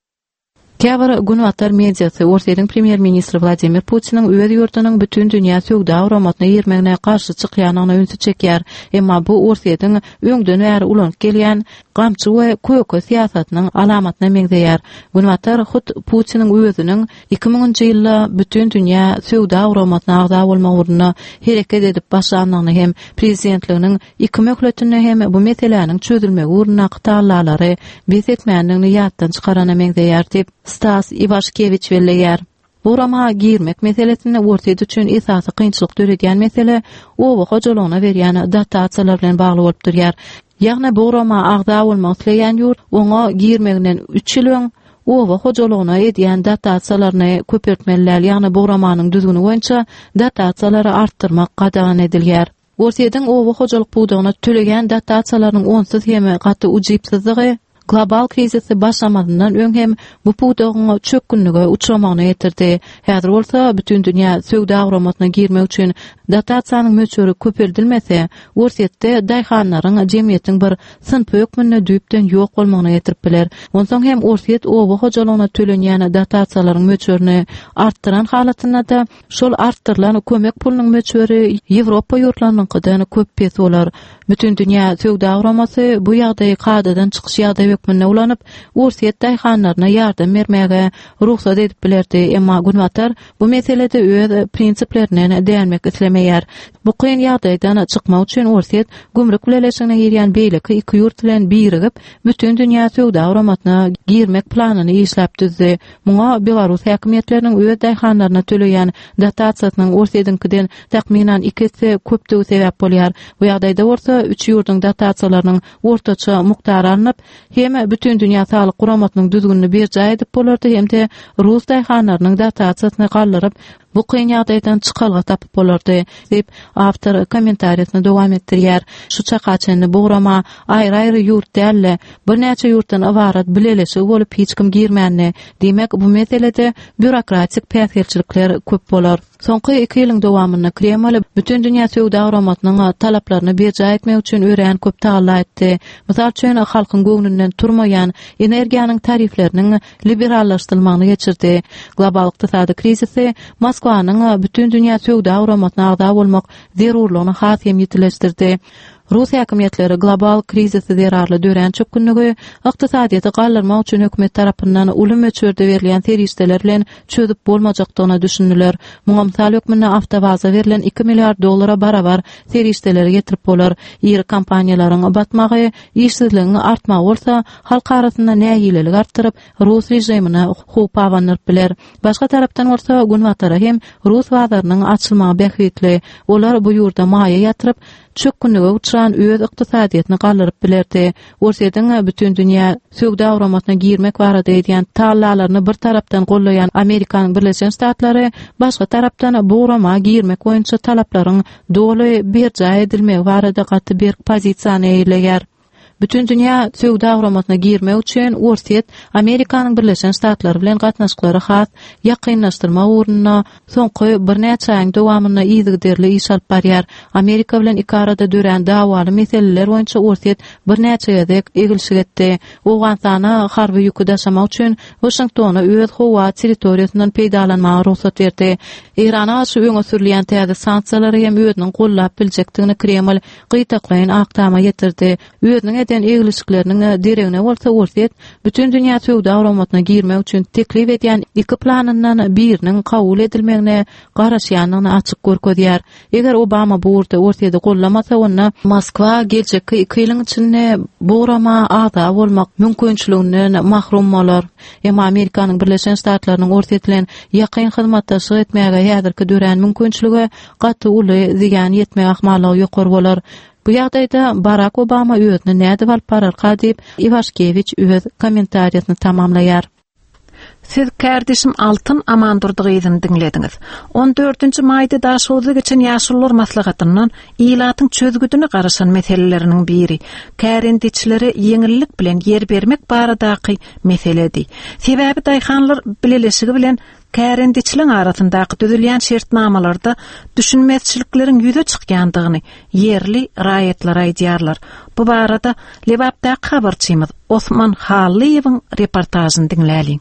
Käbir Gunwatar mediasy Ortaýadyň premier ministri Vladimir Putiniň öz ýurdunyň bütün dünýä sowda guramasyna girmegine garşy çykýanyna ünsü çekýär. Emma bu Ortaýadyň öňden bäri ulanyp gelýän gamçy we köke siýasatynyň alamatyna meňzeýär. Gunwatar hut Putiniň özüniň iki miňinji ýylda bütün dünýä sowda guramasyna agda bolmagyny hereket edip başlanyny hem prezidentliginiň iki möhletini hem bu meseleniň çözülmegi ugruna gıtalary biz etmänligini ýatdan çykarana meňzeýär diýip Stas Ivashkevich belleýär. Burama girmek meselesini ortaýa üçin esasy kynçylyk döredýän mesele owa hojalagyna berýän datatsiýalar bilen bagly bolup durýar. Ýagny burama agda bolmak isleýän ýurt oňa girmeginden üç ýyl öň owa hojalagyna edýän datatsiýalaryny köpertmeliler, ýagny buramanyň düzgüni boýunça datatsiýalary artdyrmak gadagan edilýär. Ortaýadyň owa hojalyk budagyna tölegän datatsiýalarynyň onsuz hem gaty ujypsyzlygy global krizisi başlamadından öň hem bu pudagyň çökkünlüge uçramagyna ýetirdi. Häzir bolsa bütün dünýä sowda guramasyna girmek üçin datatsiýanyň möçüri köpeldilmese, Ortaýatda daýhanlaryň jemgyýetiň bir synpy hökmüne düýpden ýok bolmagyna ýetirip biler. Onsoň hem Ortaýat owa hojalagyna tölenýän datatsiýalaryň möçürini artdyran halatyna da şol artdyrylan kömek pulunyň möçüri Ýewropa ýurtlarynyňkydan köp pes bolar. Bütün dünýä sowda guramasy bu ýagdaýy kadadan çykyş ýagdaýy hökmüne ulanyp Ortaýat daýhanlaryna ýardam bermäge ruhsat edip bilerdi. Emma Gunwatar bu meselede öz prinsiplerine däýmek islemeýär. Bu kyn ýagdaýdan çykmak üçin Ortaýat gümrük bileleşigine girýän beýleki iki ýurt bilen birigip bütün dünýä sowda guramasyna girmek planyny işläp düzdi. Muňa Belarus häkimetleriniň öz daýhanlaryna töleýän datatsiýasynyň Ortaýadynkiden takminan ikisi köpdigi sebäp bolýar. Bu ýagdaýda bolsa üç ýurduň datatsiýalarynyň ortaça muktary alınıp hem bütün dünýä sağlyk guramasynyň düzgünini berjä edip bolardy hem de Rus daýhanlarynyň datatsiýasyny gallaryp bu kyn ýagdaýdan çykalga tapyp bolardy diýip awtor kommentariýasyny dowam etdirýär. Şu çakaçyny bugrama aýry-aýry ýurt dälle bir näçe ýurtdan awarat bileleşi bolup hiç kim girmänni. Demek bu meselede bürokratik päsgelçilikler köp bolar. Soňky iki ýylyň dowamyny Kreml bütün dünýä sowda guramasynyň talaplaryny berjä etmek üçin ören köp taýla etdi. Mysal üçin halkyň göňünden turmaýan energiýanyň tarifleriniň liberallaşdyrylmagyny geçirdi. Global ykdysady krizisi Moskwanyň bütün dünýä sowda guramasyna agda bolmak zerurlygyny hasym ýetileşdirdi. Rus häkimetleri global krizisi zerarly dören çökkünlügi ykdysadyýaty gallarmak üçin hökümet tarapyndan ulum möçürde berilýän serişdeler bilen çözüp bolmajakdygyny düşündiler. Muňa misal hökmüne awtawaza berilen iki milliard dollara barabar serişdeleri getirip bolar. Ýeri kompaniýalaryň batmagy, işsizligiň artmagy bolsa, halk arasynda näýilelik artdyryp, Rus rejimine hup awandyryp biler. Başga tarapdan bolsa, Gunwatara hem Rus bazarynyň açylmagy bähwetli. Olar bu ýurda maýa ýatyryp, çökkünlüge uçran öz ykdysadyýatyny gallaryp bilerdi. Ortaýadyň bütün dünýä sowda guramasyna girmek barada edýän taýlalaryny bir tarapdan gollaýan Amerikanyň Birleşen Ştatlary, başga tarapdan bu gurama girmek boýunça talaplaryň doly berjä edilmegi barada gaty bir pozisiýany eýleýär. Bütün dünýä sowda guramasyna girmek üçin Ortaýat Amerikanyň Birleşen Ştatlary bilen gatnaşyklary has ýakynlaşdyrma ugruna soňky bir näçe aýyň dowamyna ýygyderli iş alyp barýar. Amerika bilen iki arada dören dawaly meseleler boýunça Ortaýat bir näçe ýerdek egilşik etdi. Owgansana harby ýükü daşamak üçin Washingtona öz howa territoriýasyndan peýdalanmagy ruhsat berdi. Irana şu öňe sürilýän täze sanksiýalary hem özüniň gollap biljekdigini Kreml gytaklaýan aktama ýetirdi. Özüniň eden egilişikleriniň diregine bolsa urset, bütün dünýä töwde awramatyna girmek üçin teklif edýän iki planyndan biriniň kabul edilmegine garaşýanyny açyk görkezýär. Eger Obama bu urda urtedy gollamasa, onda Moskwa geljekki iki ýylyň içinde buğrama ada bolmak mümkinçiliginden mahrum bolar. Hem Amerikanyň Birleşen Ştatlarynyň urtetilen ýakyn hyzmatdaşlyk etmäge ýa-da dören mümkinçiligi gaty uly ziýan ýetmek ahmalygy ýokary bolar. Bu ýagdaýda Barack Obama öýütni näde alyp bararka diýip Ivashkevich öz kommentariýasyny tamamlaýar. Siz kardeşim Altın Amandurdygyny dinlediňiz. on dördünji maýda daşowy geçen ýaşullar maslahatynyň ilatyň çözgüdüni garaşan meseleleriniň biri kärendiçilere ýeňillik bilen ýer bermek baradaky meseledi. Sebäbi daýhanlar bilelesigi bilen kärendiçiliň arasyndaky düzülýän şertnamalarda düşünmezçilikleriň ýüze çykýandygyny yerli raýatlar aýdýarlar. Bu barada Lebapda habarçymyz Osman Halliýewiň reportażyny dinläýin.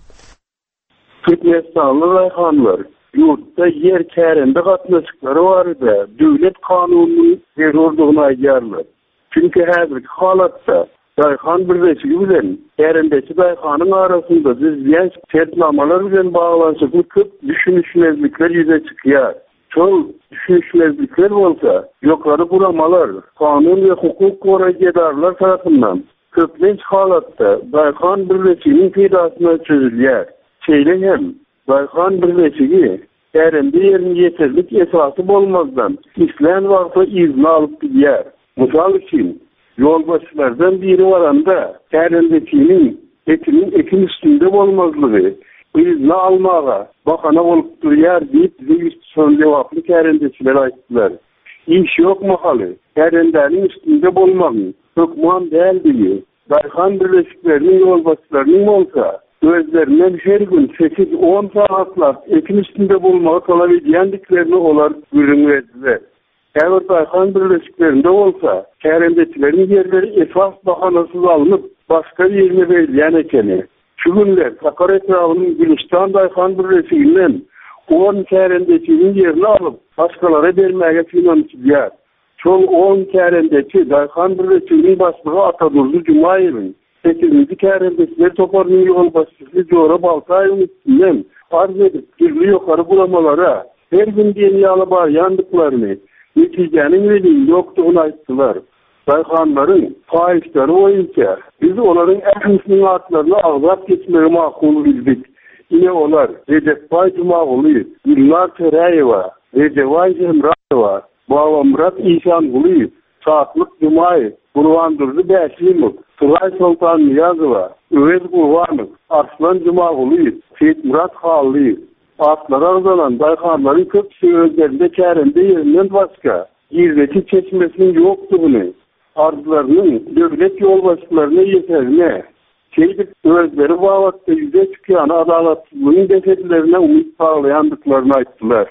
Türkmenistanlı rayhanlar yurtta yer kärende gatnaşyklary barada döwlet kanunyny zerurdygyny aýdýarlar. Çünki häzirki halatda rayhan birleşigi bilen kärendeki rayhanyň arasynda düzülýän şertnamalar bilen baglanşykly köp düşünüşmezlikler ýüze çykýar. Şol düşünüşmezlikler bolsa ýokary buramalar kanun we hukuk goraýgydarlar tarapyndan köplenç halatda rayhan birleşiginiň peýdasyna çözülýär. Şeýle hem Bayhan birleşigi kärende ýerini ýeterlik esasy bolmazdan islen wagtda izni alyp gidýär. Mysal üçin ýolbaşçylardan biri baranda kärendekiniň etiniň ekin üstünde bolmazlygy izni almaga bahana bolup durýar diýip zilişçiň jogaply kärendeçiler aýtdylar. İş ýokmy haly? Kärendäniň üstünde bolmagy hökman däldi. Bayhan birleşikleriniň ýolbaşçylarynyň bolsa özlerinden her gün sekiz on saatlar ekin üstünde bulmağı talep edýändiklerini olar görüňberdiler. Eger Bayhan birleşiklerinde olsa, kärendeçilerin yerleri esas bahanasız alınıp başka yerine verilýän ekeni. Şu günler Sakar etrawynyň Gülistan Bayhan birleşiginden on kärendeçiniň yerini alıp başkalara bermäge finansiýar. Şol on kärendeçi Bayhan birleşiginiň başlygy Atadurdy Jumaýewiň sekizinci kärendeçiler toparlyň ýolbaşçysy Jora Baltaýewiň üstünden arz edip türlü ýokary buramalara her gün diýeni barýandyklaryny, netijäniň welin ýokdugyny aýtdylar. Bayhanlaryň faýyzlary boýunça biz olaryň ählisiniň atlaryny agzap geçmegi makul bildik. Ine olar Recep Baýjumaguly, Gülnar Töreýewa, Recep Jemraýewa, Baba Murat İşanguly, Saatlyk Jumaý, Gurwandurdy Bäşimow, Turay Sultan Niyazowa, Öwes Gurwanow, Arslan Jumaguly, Seyit Murat Hally, atlara arzalan Bayhanlaryň köpsi özlerinde kärende ýerinden başga ýerdeki çeşmesiniň ýokdugyny, arzularının dövlet ýolbaşçylaryna ýeterine, şeýdip özleri wagtda ýüze çykýan adalatsızlygyň defetlerine umyt baglaýandyklaryny aýtdylar.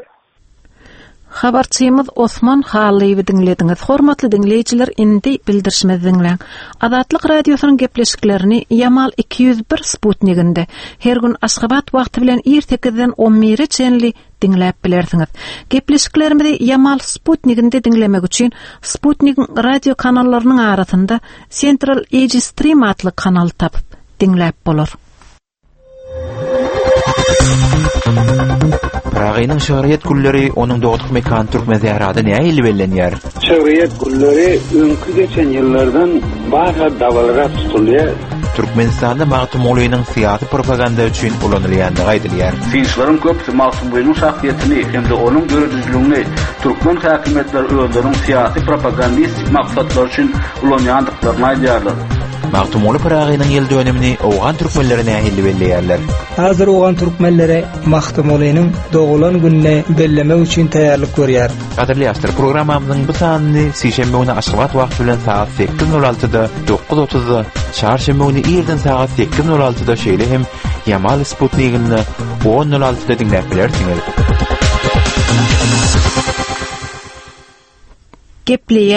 Habarçymyz Osman Halliýewi dinlediňiz. Hormatly dinleýijiler, indi bildirişimiz dinleň. Azatlyk radiosynyň gepleşiklerini Yamal iki yüz bir Sputniginde her gün Aşgabat wagty bilen sekizden on biri çenli dinläp bilersiňiz. Gepleşiklerimizi Yamal Sputniginde dinlemek üçin Sputnik radio kanallarynyň arasynda Central Asia Stream atly kanal tapyp dinläp bolar. Pragynyň şöhret gulleri onuň dogduk mekan türkmen zährada näme ilbelenýär? Şöhret gulleri öňkü geçen ýyllardan baga dawalara tutulýar. Türkmenistanda Magtum Olynyň syýasy propaganda üçin ulanylýandygy aýdylýar. Finçlaryň köpsi Magtum Olynyň şahsiýetini hemde onuň görüjlüligini türkmen häkimetleri özleriň syýasy propagandistik maksatlar üçin ulanýandyklaryny aýdýarlar. Magtum Oly Pragynyň ýyl dönemini owgan türkmenlerine ilbelenýärler. Hazır owgan türkmenlere Magtum Olynyň dogulan gününe bellemek üçin taýýarlyk görýär. Gaderli ýaşlar programmamyzyň bu sanyny şeýşembe güni Aşgabat wagty bilen saat sekiz nol altyda, dokuz otuzda, çarşembe güni ýerden saat sekiz nol altyda şeýle hem Yamal Sputnigini on nol altyda dinläp bilersiňiz. Gepleýär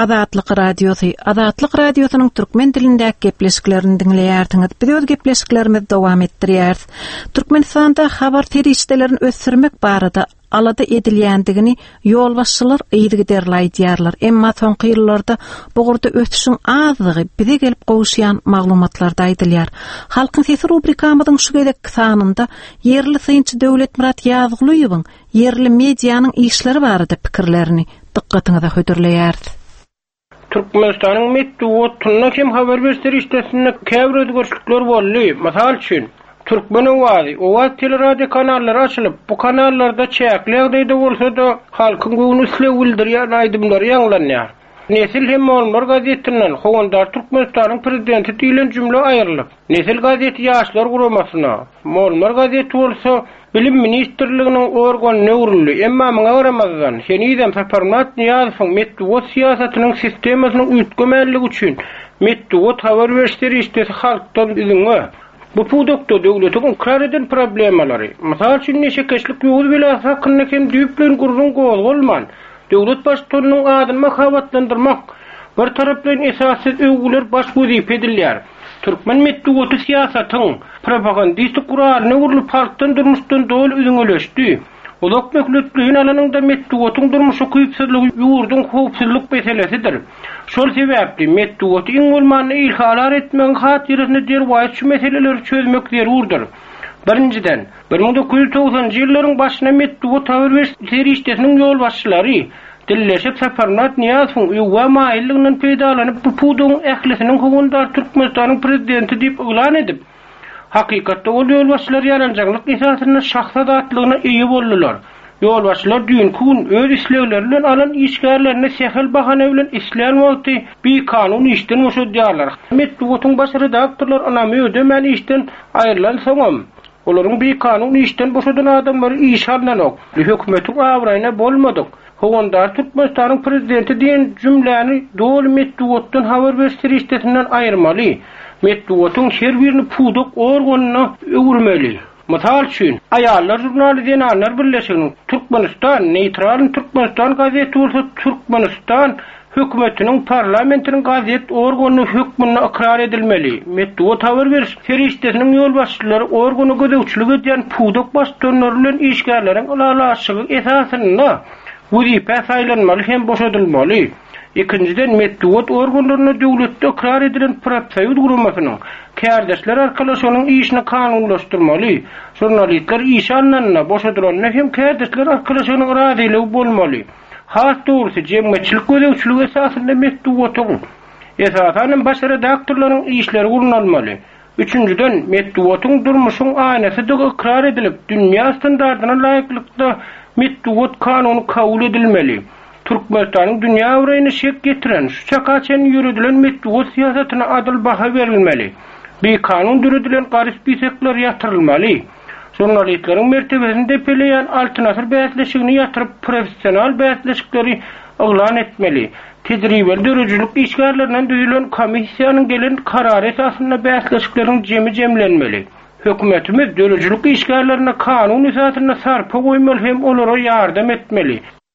Azatlyk radiosu, Azatlyk radiosynyň türkmen dilindäki gepleşiklerini dinleýärdiňiz. Biz gepleşiklerimizi dowam etdirýäris. Türkmenistanda habar terişdelerini ösürmek barada alada edilýändigini ýol başçylar eýdigi derläýdýärler. Emma soňky ýyllarda bu gurda ötüşiň azlygy bize gelip gowuşýan maglumatlarda aýdylýar. Halkyň sesi rubrikamyzyň şu gedek sanynda yerli synçy Döwlet Murat Ýazgylyýewiň yerli mediýanyň işleri barada pikirlerini dikkatiňize höderleýärdi. Türkmenistanyň medeniýetine kim haber berýär işdesinde käbir özgörçlikler boldy. Mysal üçin Türkmen owazy, owaz teleradio kanallary açylyp, bu kanallarda çäklegde bolsa-da halkyň göwnüni islew bildirýän aýdymlar ýanglanýar. Nesil hem Molmar gazetinden Howandar Türkmenistanyň prezidenti diýilen jümle aýrylyp, Nesil gazeti ýaşlar guramasyna, Molmar gazeti bolsa Bilim Ministrliginiň organyna urildi. Emma maňa garamazdan, Şenizem Saparmat Niýazowyň medeniýet siýasatynyň sistemasyny üýtgemenligi üçin medeniýet habar berişleri işdesi halkdan iziňe. Bu pudokda döwletiň ikrar eden problemalary, mysal üçin neşekeşlik ýoğuz bilasa hakkynda kim düýplen gurrun gowulman, döwlet başçylarynyň adyny makabatlandyrmak, bir tarapdan esassız öwgüler baş wezip edilýär. Türkmen medeniýeti siýasatyň propagandistik guralyny urulyp halkdan durmuşdan dol üzüňeleşdi. Ulak möhletliğin alanında medeniýetiň durmuşy kypsızlygy ýurdun howpsuzlyk meselesidir. Şol sebäpli medeniýeti iň bolmany ilhalar etmek hatyryny derwaýat şu meseleleri çözmek zerurdur. Birinciden, bir ming dokuz ýüz togsanjy ýyllaryň başyna medeniýet habar berişleri işdesiniň ýol başçylary dilleşip Saparmat Niýazowyň ýuwa maýyllygynyň peýdalanyp bu puduň ählisiniň Howandar Türkmenistanyň prezidenti diýip elan edip, hakykatda ol ýol başçylary ýalanjaklyk esasyna şahsadatlygyna eýe boldular. Ýol başçylar düýün kun öz işlewleri bilen alan işgärlerine sehel bahana bilen isleýän wagty bir kanun işden boşadýarlar. Medeniýetiň baş redaktorlar anamy ödemän işden aýrylan soňam, olaryň bir kanun işden boşadan adamlary iş alnanok, hökümetiň awraýyna bolmadyk. Howandar Türkmenistanyň prezidenti diýen jümläni dol medeniýetden habar berişleri işdesinden aýyrmaly. Medeniýetiň her birini pudok organyna öwürmeli. Mysal üçin, Aýallar jurnaly Zenanlar birleşiginiň Türkmenistan, Neýtral Türkmenistan gazeti bolsa Türkmenistan hökümetiniň parlamentiniň gazet organyny hökmüne ikrar edilmeli. Medeniýet habar beriş ferişdesiniň ýol başçylary organy gözegçilik edýän pudok başçylary bilen işgärleriň alalaşygy esasyna wezipä saýlanmaly hem boşadylmaly. Ikinciden medeniýet organlaryna döwletde ikrar edilen propsoýuz guramasynyň kärdeşler arkalaşynyň işini kanunlaşdyrmaly. Jurnalistler iş alnanyna boşadylanyna hem kärdeşler arkalaşynyň razyligi bolmaly. Has dogrusu jemgyçilik gözegçiligi esasynda medeniýetiň esasanyň baş redaktorlaryň işleri gurulmaly. Üçüncüden medeniýetiň durmuşyň aýnasy da ikrar edilip, dünýä standardyna laýyklykda medeniýet kanuny kabul edilmeli. Türkmenistanyň dünýä awraýyny şek getiren, şu çakaçen ýürüdilen medeniýet siýasatyna adyl baha berilmeli. Bir kanun dürüdilen garyp bisekler ýatyrylmaly. Jurnalistleriň mertebesini depeleýän alternativ bäsleşigini ýatyryp professional bäsleşikleri elan etmeli. Tedribel dörüjülük işgärlerinden düýülen komissiýanyň gelen karary esasynda bäsleşikleriň jemi jemlenmeli. Hökümetimiz dörüjülük işgärlerine kanun esasyna sarpa goýmaly hem olara ýardam etmeli.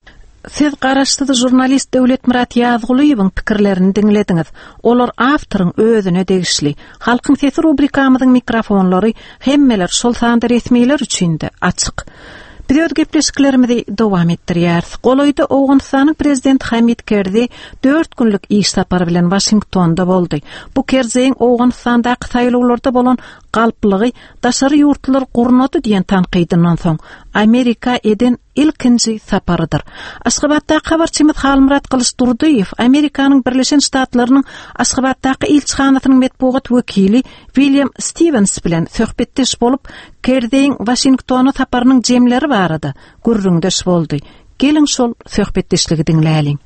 Siz garaşdyda jurnalist Döwlet Murat Ýazgylyýewiň pikirlerini dinlediňiz. Olar awtoryň özüne degişli. Halkyň sesi rubrikamyzyň mikrofonlary hemmeler şol sanda resmiler üçin-de açyk. Biz öz gepleşiklerimizi dowam etdirýäris. Goloýda Owganystanyň prezidenti Hamid Karzai dört günlük iş sapary bilen Washingtonda boldy. Bu Karzaýyň Owganystandaky saýlawlarda bolan galplygy daşary ýurtlar gurunady diýen tanqydynyň soň Amerika eden ilkinji saparydyr. Aşgabatdaky habarçymyz Halmurat Kılıçdarow Amerikanyň Birleşen Ştatlarynyň Aşgabatdaky ilçihanasynyň medeniýet wekili William Stevens bilen söhbetdeş bolup Karzaiň Washingtona saparynyň jemleri barada gurrundaş boldy. Gelin şol söhbetdeşligi dinläýin.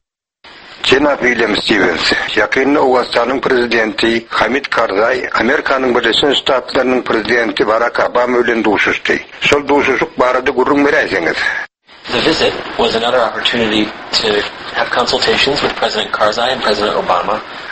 Jenap William Stevens, yakın Owganystanyň prezidenti Hamid Karzai, Amerikanyň Birleşen Ştatlarynyň prezidenti Barack Obama bilen duşuşdy. Şol duşuşuk barada gurrun berýärsiňiz. The visit was another opportunity to have consultations with President Karzai and President Obama.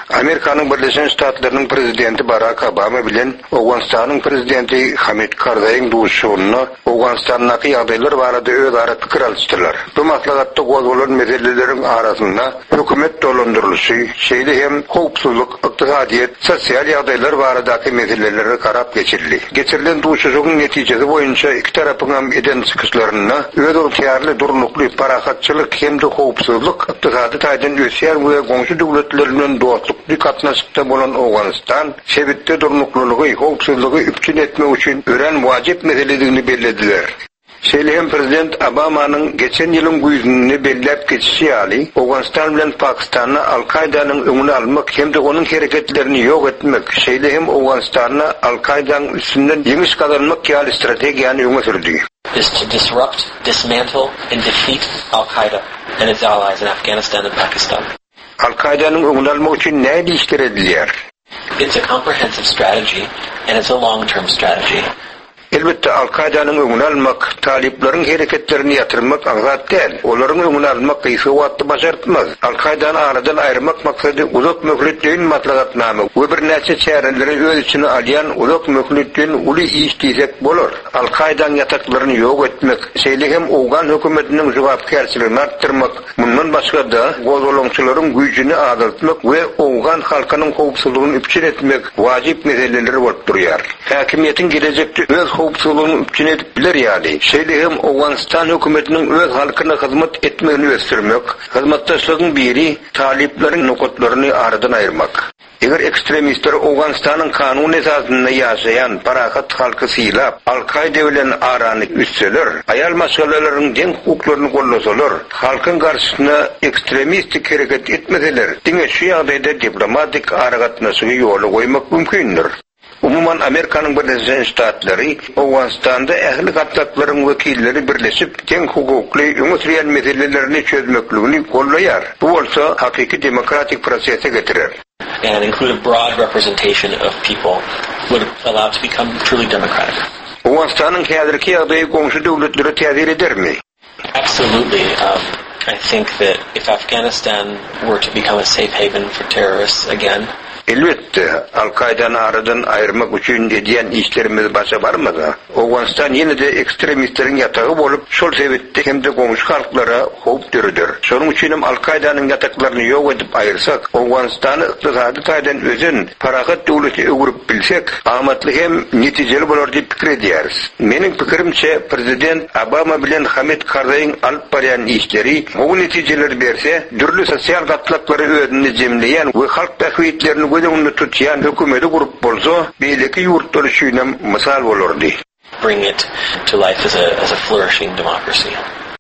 Amerikanyň Birleşen Ştatlarynyň prezidenti Barack Obama bilen Awganistanyň prezidenti Hamid Karzaýyň duşugyny Awganistanyň ýagdaýlary barada özara pikir alýarlar. Bu maslahatda goýulan meseleleriň arasynda hökümet dolandyrlyşy, şeýle hem howpsuzlyk, ykdysadyýet, sosial ýagdaýlar baradaky meseleleri garap geçirildi. Geçirilen duşugyň netijesi boýunça iki tarapyň hem eden çykyşlaryna öz ýarly durnukly parahatçylyk hem de howpsuzlyk, ykdysady taýdan ösýär we goňşy döwletlerinden dostlukly gatnaşykda bolan Awganistan şebitde durnuklygy, howpsuzlygy üpçün etmek üçin ören wajyp meseledigini bellädiler. Şeýle prezident Obamanyň geçen ýylyň güýzüni belläp geçişi ýaly Awganistan bilen Pakistany Al-Qaidanyň öňüne almak hem de onuň hereketlerini ýok etmek, şeýle hem Awganistany Al-Qaidanyň üstünden ýeňiş kazanmak ýaly strategiýany öňe sürdi. Is to disrupt, dismantle and defeat Al-Qaeda and its allies in Afghanistan and Pakistan. Al-Qaidanyň öňüne almak üçin näme işler edilýär? It's a comprehensive strategy and it's a long-term strategy. Elbette Al-Qaidanyň öňüne almak, taliplaryň hereketlerini ýatyrmak aňzat däl. Olaryň öňüne almak gyýsy wagtda başartmaz. Al-Qaidany aradan aýrmak maksady uzak möhletliň matlagatnamy we bir näçe çäreleri öz içine alýan uzak möhletliň uly iş diýsek bolar. Al-Qaidanyň ýataklaryny ýok etmek, şeýle hem Awgan hökümetiniň jogapkärçiligini artdyrmak, mundan başga da goýulançylaryň güýjüni azaltmak we Awgan halkynyň howpsuzlygyny üpçün etmek wajyp meseleleri bolup durýar. Häkimiýetiň gelejekde öz howpsuzlygyny üpçün edip biler ýaly. Şeýle hem Awganistan hökümetiniň öz halkyna hyzmat etmegini ösdürmek, hyzmatdaşlygyň biri taliplaryň nokatlaryny aradan aýyrmak. Eger ekstremistler Awganistanyň kanun esasynda ýaşaýan parahat halky syýlap, Al-Qaida bilen arany üstseler, aýal masalalaryň deň hukuklaryny gollasalar, halkyň garşysyna ekstremistik hereket etmeseler, diňe şu ýagdaýda diplomatik aragatnaşygy ýoly goýmak mümkindir. Umuman Amerikanyň Birleşen Ştatlary Awganistanda ähli gatnaşyklaryň wekilleri birleşip teň hukukly öňe sürýän meselelerini çözmekligini gollaýar. Bu bolsa hakyky demokratik prosese getirer. And include a broad representation of people would allow it to become truly democratic. Awganistanyň häzirki ýagdaýy goňşy döwletlere täsir edermi? Absolutely. Um, I think that if Afghanistan were to become a safe haven for terrorists again, elbette Al-Qaidany aradan aýyrmak üçin edýän işlerimiz başa barmada. Awganistan ýene de ekstremistleriň ýatagy bolup, şol sebepde hem de goňşy halklara howp dürüdür. Şonuň üçin hem Al-Qaidanyň ýataklaryny ýok edip aýyrsak, Awganistany ykdysady taýdan özün parahat döwleti öwürüp bilsek, amatly hem netijeli bolar diýip pikir edýäris. Meniň pikirimçe prezident Obama bilen Hamid Karzaýyň alyp barýan işleri bu netijeleri berse, dürli sosial gatnaşyklary özüne jemleýän we halk tähwitlerini göňünde tutýan hökümeti gurup bolsa, beýleki ýurtlar üçin mysal bolardy. Bring it to life as a as a flourishing democracy.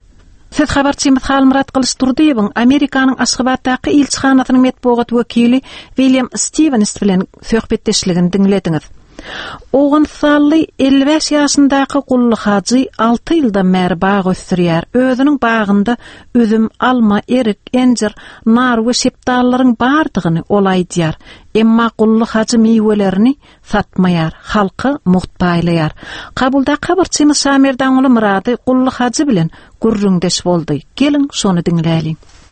Söz habarçy Mithal Murat Kılıçdarow Amerikanyň Aşgabatdaky ilçihanatynyň metbuat wekili William Stevens bilen söhbetdeşligini dinlediňiz. Awganistanly elli beş ýaşyndaky Gully Hajy alty ýyldan bäri bag ösdürýär. Özüniň bagynda üzüm, alma, erik, enjir, nar we şepdallaryň bardygyny olaýdýar. Emma Gully Hajy meýwelerini satmaýar, halky muhtaýlaýar. Kabulda habarçymyz Samirdan uly Murady Gully Hajy bilen gurrüňdeş boldy. Gelin şonu dinläýin.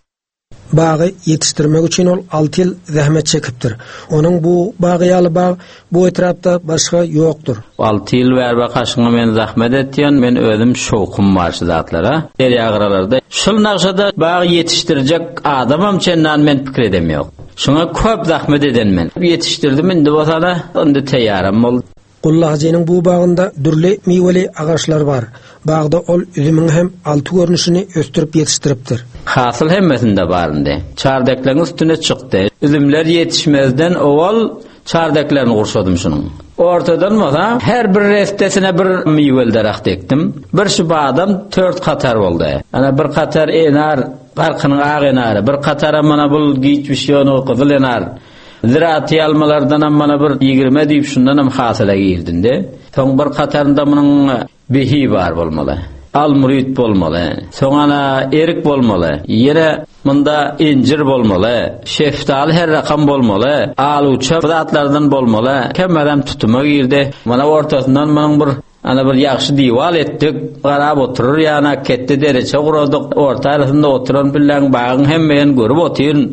Bağı yetiştirmek için ol altı yıl zahmet çekiptir. Onun bu bağıyalı bağ bu etrafta başka yoktur. altı yıl verbe kaşına men zahmet etdiyen, men özüm şokum var şu zatlara. Deri ağralarda. Şul naqşada bağ yetiştirecek adamam çennan men pikir edemiyor. Şuna köp zahmet eden men. Yetiştirdim indi bolsa onda tayyaram ol. Gully Hajynyň bu bagynda dürli meýweli agaçlar var. Bagda ol üzümüň hem alty görnüşini östürip yetişdiripdir. Hasyl hemmesinde baryndy. Çardaklaryň üstüne çykdy. Üzümler yetişmezden owal çardaklarını gurşadym şunuň. Ortadan masa her bir restesine bir meýweli daraxt ekdim. Bir şu badam dört qatar boldy. Ana bir qatar enar, barkynyň ag enary, bir qatar mana bul giýçmişýony gyzyl enar. Ziraat almalardan mana bir ýigirme diýip şundan hem hasyla girdinde. Soň bir qatarynda munyň behi bar bolmaly. Al murid bolmaly. Soňana erik bolmaly. Ýere munda enjir bolmaly. Şeftal her rakam bolmaly. Aluça zatlardan bolmaly. Kemmerem tutuma girdi. Mana ortasyndan munyň bir ana bir ýaxşy diwal etdik. Garap oturur ýana ketdi derece guradyk. Orta arasynda oturan bilen bagyň hemmeýen görüp otyryn.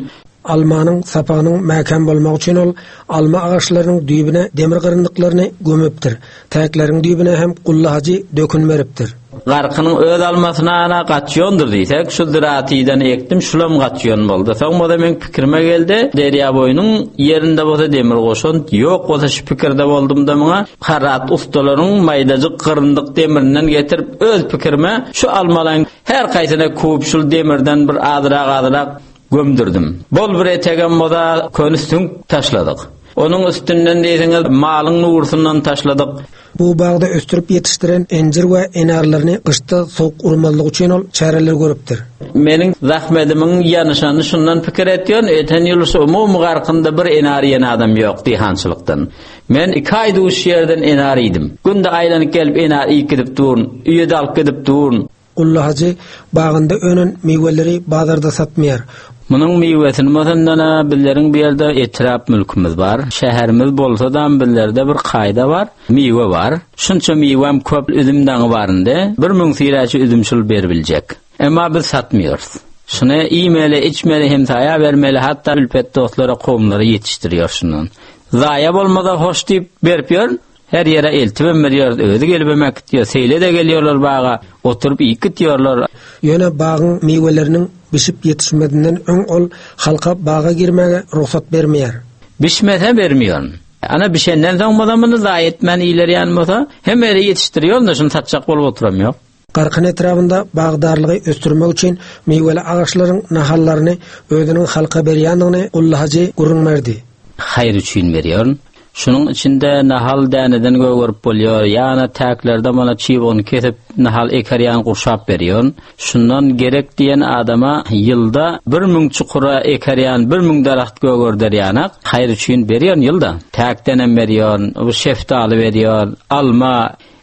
almanyň sapanyň mäkan bolmagy üçin ol alma agaçlarynyň düýbüne demir gyryndyklaryny gömüpdir. Täkleriň düýbüne hem gullahagy dökünmeripdir. Garkynyň öz almasyna ana gaçýondur diýsek, şu ziratydan ekdim, şulam gaçýon boldy. Soňra men pikirime geldi, derýa boýunyň ýerinde bolsa demir goşun, ýok bolsa şu pikirde boldum da muňa harat ustalaryň maýdajyk gyryndyk demirinden getirip öz pikirime şu almalaryň her gaýsyna köp şul demirden bir adyrak-adyrak gömdürdüm. Bol bir etegen moda könüstüň taşladyk. Onun üstünden diýseňiz malyň nursundan taşladyk. Bu bagda östürüp yetiştiren encir we enarlaryny gışta soğuk urmanlyk üçin ol çareler görüpdir. Meniň zahmetimin ýanyşany şundan pikir etýän, eten ýyly umum garkynda bir enar ýene adam ýok diýhançylykdan. Men iki aýda şu ýerden enar idim. Günde aýlanyp gelip enar ýekidip durun, üýde alyp gidip durun. Gullahagy bagynda önün meýweleri bazarda satmaýar. Munyň meýwesini mesendana billeriň bir ýerde etrap mülkimiz bar. Şäherimiz bolsa da billerde bir gaýda bar, meýwe bar. Şunça meýwem köp üzümden barynda bir müň siraçy üzümçül berbiljek. Emma biz satmýarys. Şuna iýmeli, içmeli hem taýa bermeli, hatda ülpet dostlara, gowmlara ýetişdirýär şundan. Zaýa bolmada hoş diýip berip ýör. Her yere eltip berýär, özi gelip emek diýär, seýle de gelýärler baga, oturup ýykyp diýerler. Ýöne bagyň meýweleriniň bişip ýetişmedinden öň ol halka baga girmege ruhsat bermeýär. Bişmese bermeýär. Ana bişenden soň madamyny zaýa etmän ileri ýanmasa, hemeri ýetişdirýär da şunu satjak bolup oturamýar. Garkyn etrafynda bagdarlygy östürmek üçin meýweli agaçlaryň nahallaryny özüniň halka berýändigini gullahagy gurunmerdi. Haýr üçin berýär. Şunun içinde nahal däneden göwürüp bolýar, ýa-ni täklerde mana çiwony kesip nahal ekerýän gurşap berýär. Şundan gerek diýen adama ýylda bir müň çukura ekerýän, bir müň daraxt göwürderýänak, haýr üçin berýär ýylda. Täkden hem berýär, bu şeftaly berýär, alma,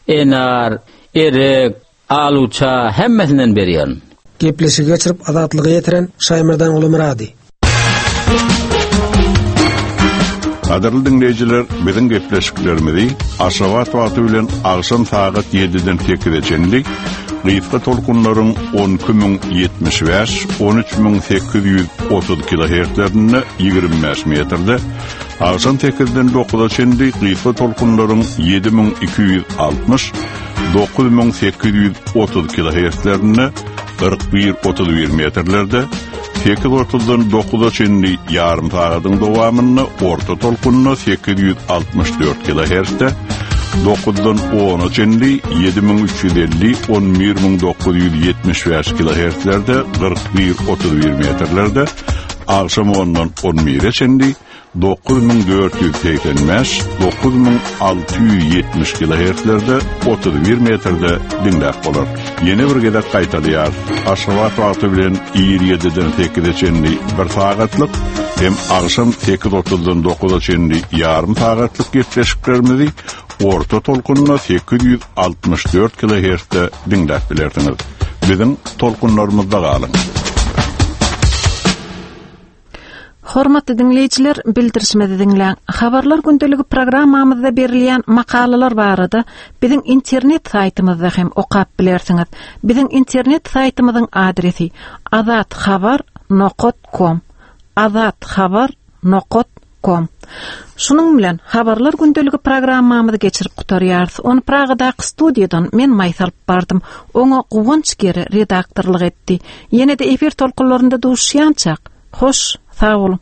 enar, erik, aluça hemmesinden berýär. Gepleşigi geçirip azatlygy ýetiren Şaýmyrdan Ulumrady. Kadarlı dinleyiciler, bizim gepleşiklerimizi Aşgabat wagty bilen akşam saat ýediden tekireceğinlik, Gıйfga tolkunların on iki bin yetmiş beş on üç bin sekiz yüz otuz kilohertzlerinde ýigirmi beş metrde, akşam tekirden dokuza çendi Gıйfga tolkunların yedi bin iki yüz altmış dokuz bin sekiz yüz otuz kilohertzlerinde kırk bir otuz bir metrlerde, sekiz otuzdan dokuza çenli yarım saatyň dowamyny orta tolkunna sekiz yüz altmış dört kilohertzde, dokuzdan ona çenli yedi bin üç yüz elli on bir bin dokuz yüz yetmiş beş kilohertzlerde kırk bir otuz bir metrlerde, akşam ondan on bire çenli dokuz bin dört yüz seksen beş dokuz bin altı yüz yetmiş kilohertzlerde otuz bir metrde dinläp bolar. Yeni bir gedek gaýtadýar. Aşgabat wagty bilen ýygydan sekize çenli bir saatlyk hem akşam sekiz otuzdan dokuza çenli yarım saatlyk gepleşiklerimizi orta tolkunna sekiz yüz altmış dört kilohertzde dinläp bilersiňiz. Bizim tolkunlarymyzda galyň. Hormatly dinleyijiler, bildirişmede dinleýän habarlar gündeligi programmamyzda berilýän makalalar barada biziň internet saýtymyzda hem okap bilersiňiz. Biziň internet saýtymyzyň adresi azatxabar nokta com. azatxabar nokta com. Şunun bilen habarlar gündeligi programmamyzy geçirip gutarýarys. Onu Pragadaky studiýadan men maýsalyp bardym. Oňa Guwanç geri redaktorlyk etdi. Ýene de efir tolkunlarynda duşýançak. Hoş, sağ olun.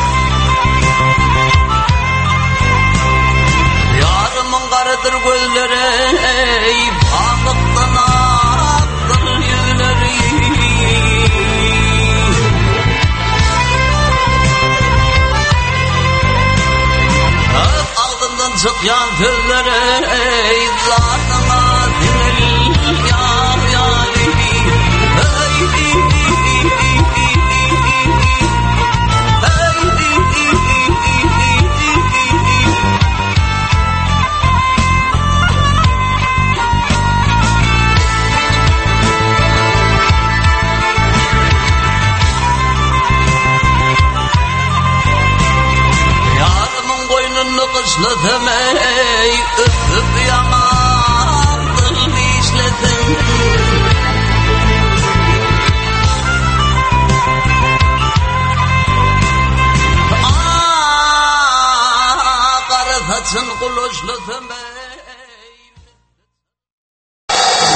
Gözleri sıkyan tüllere ey zatına dinil yar yari Yarımın koynunu kışlı temel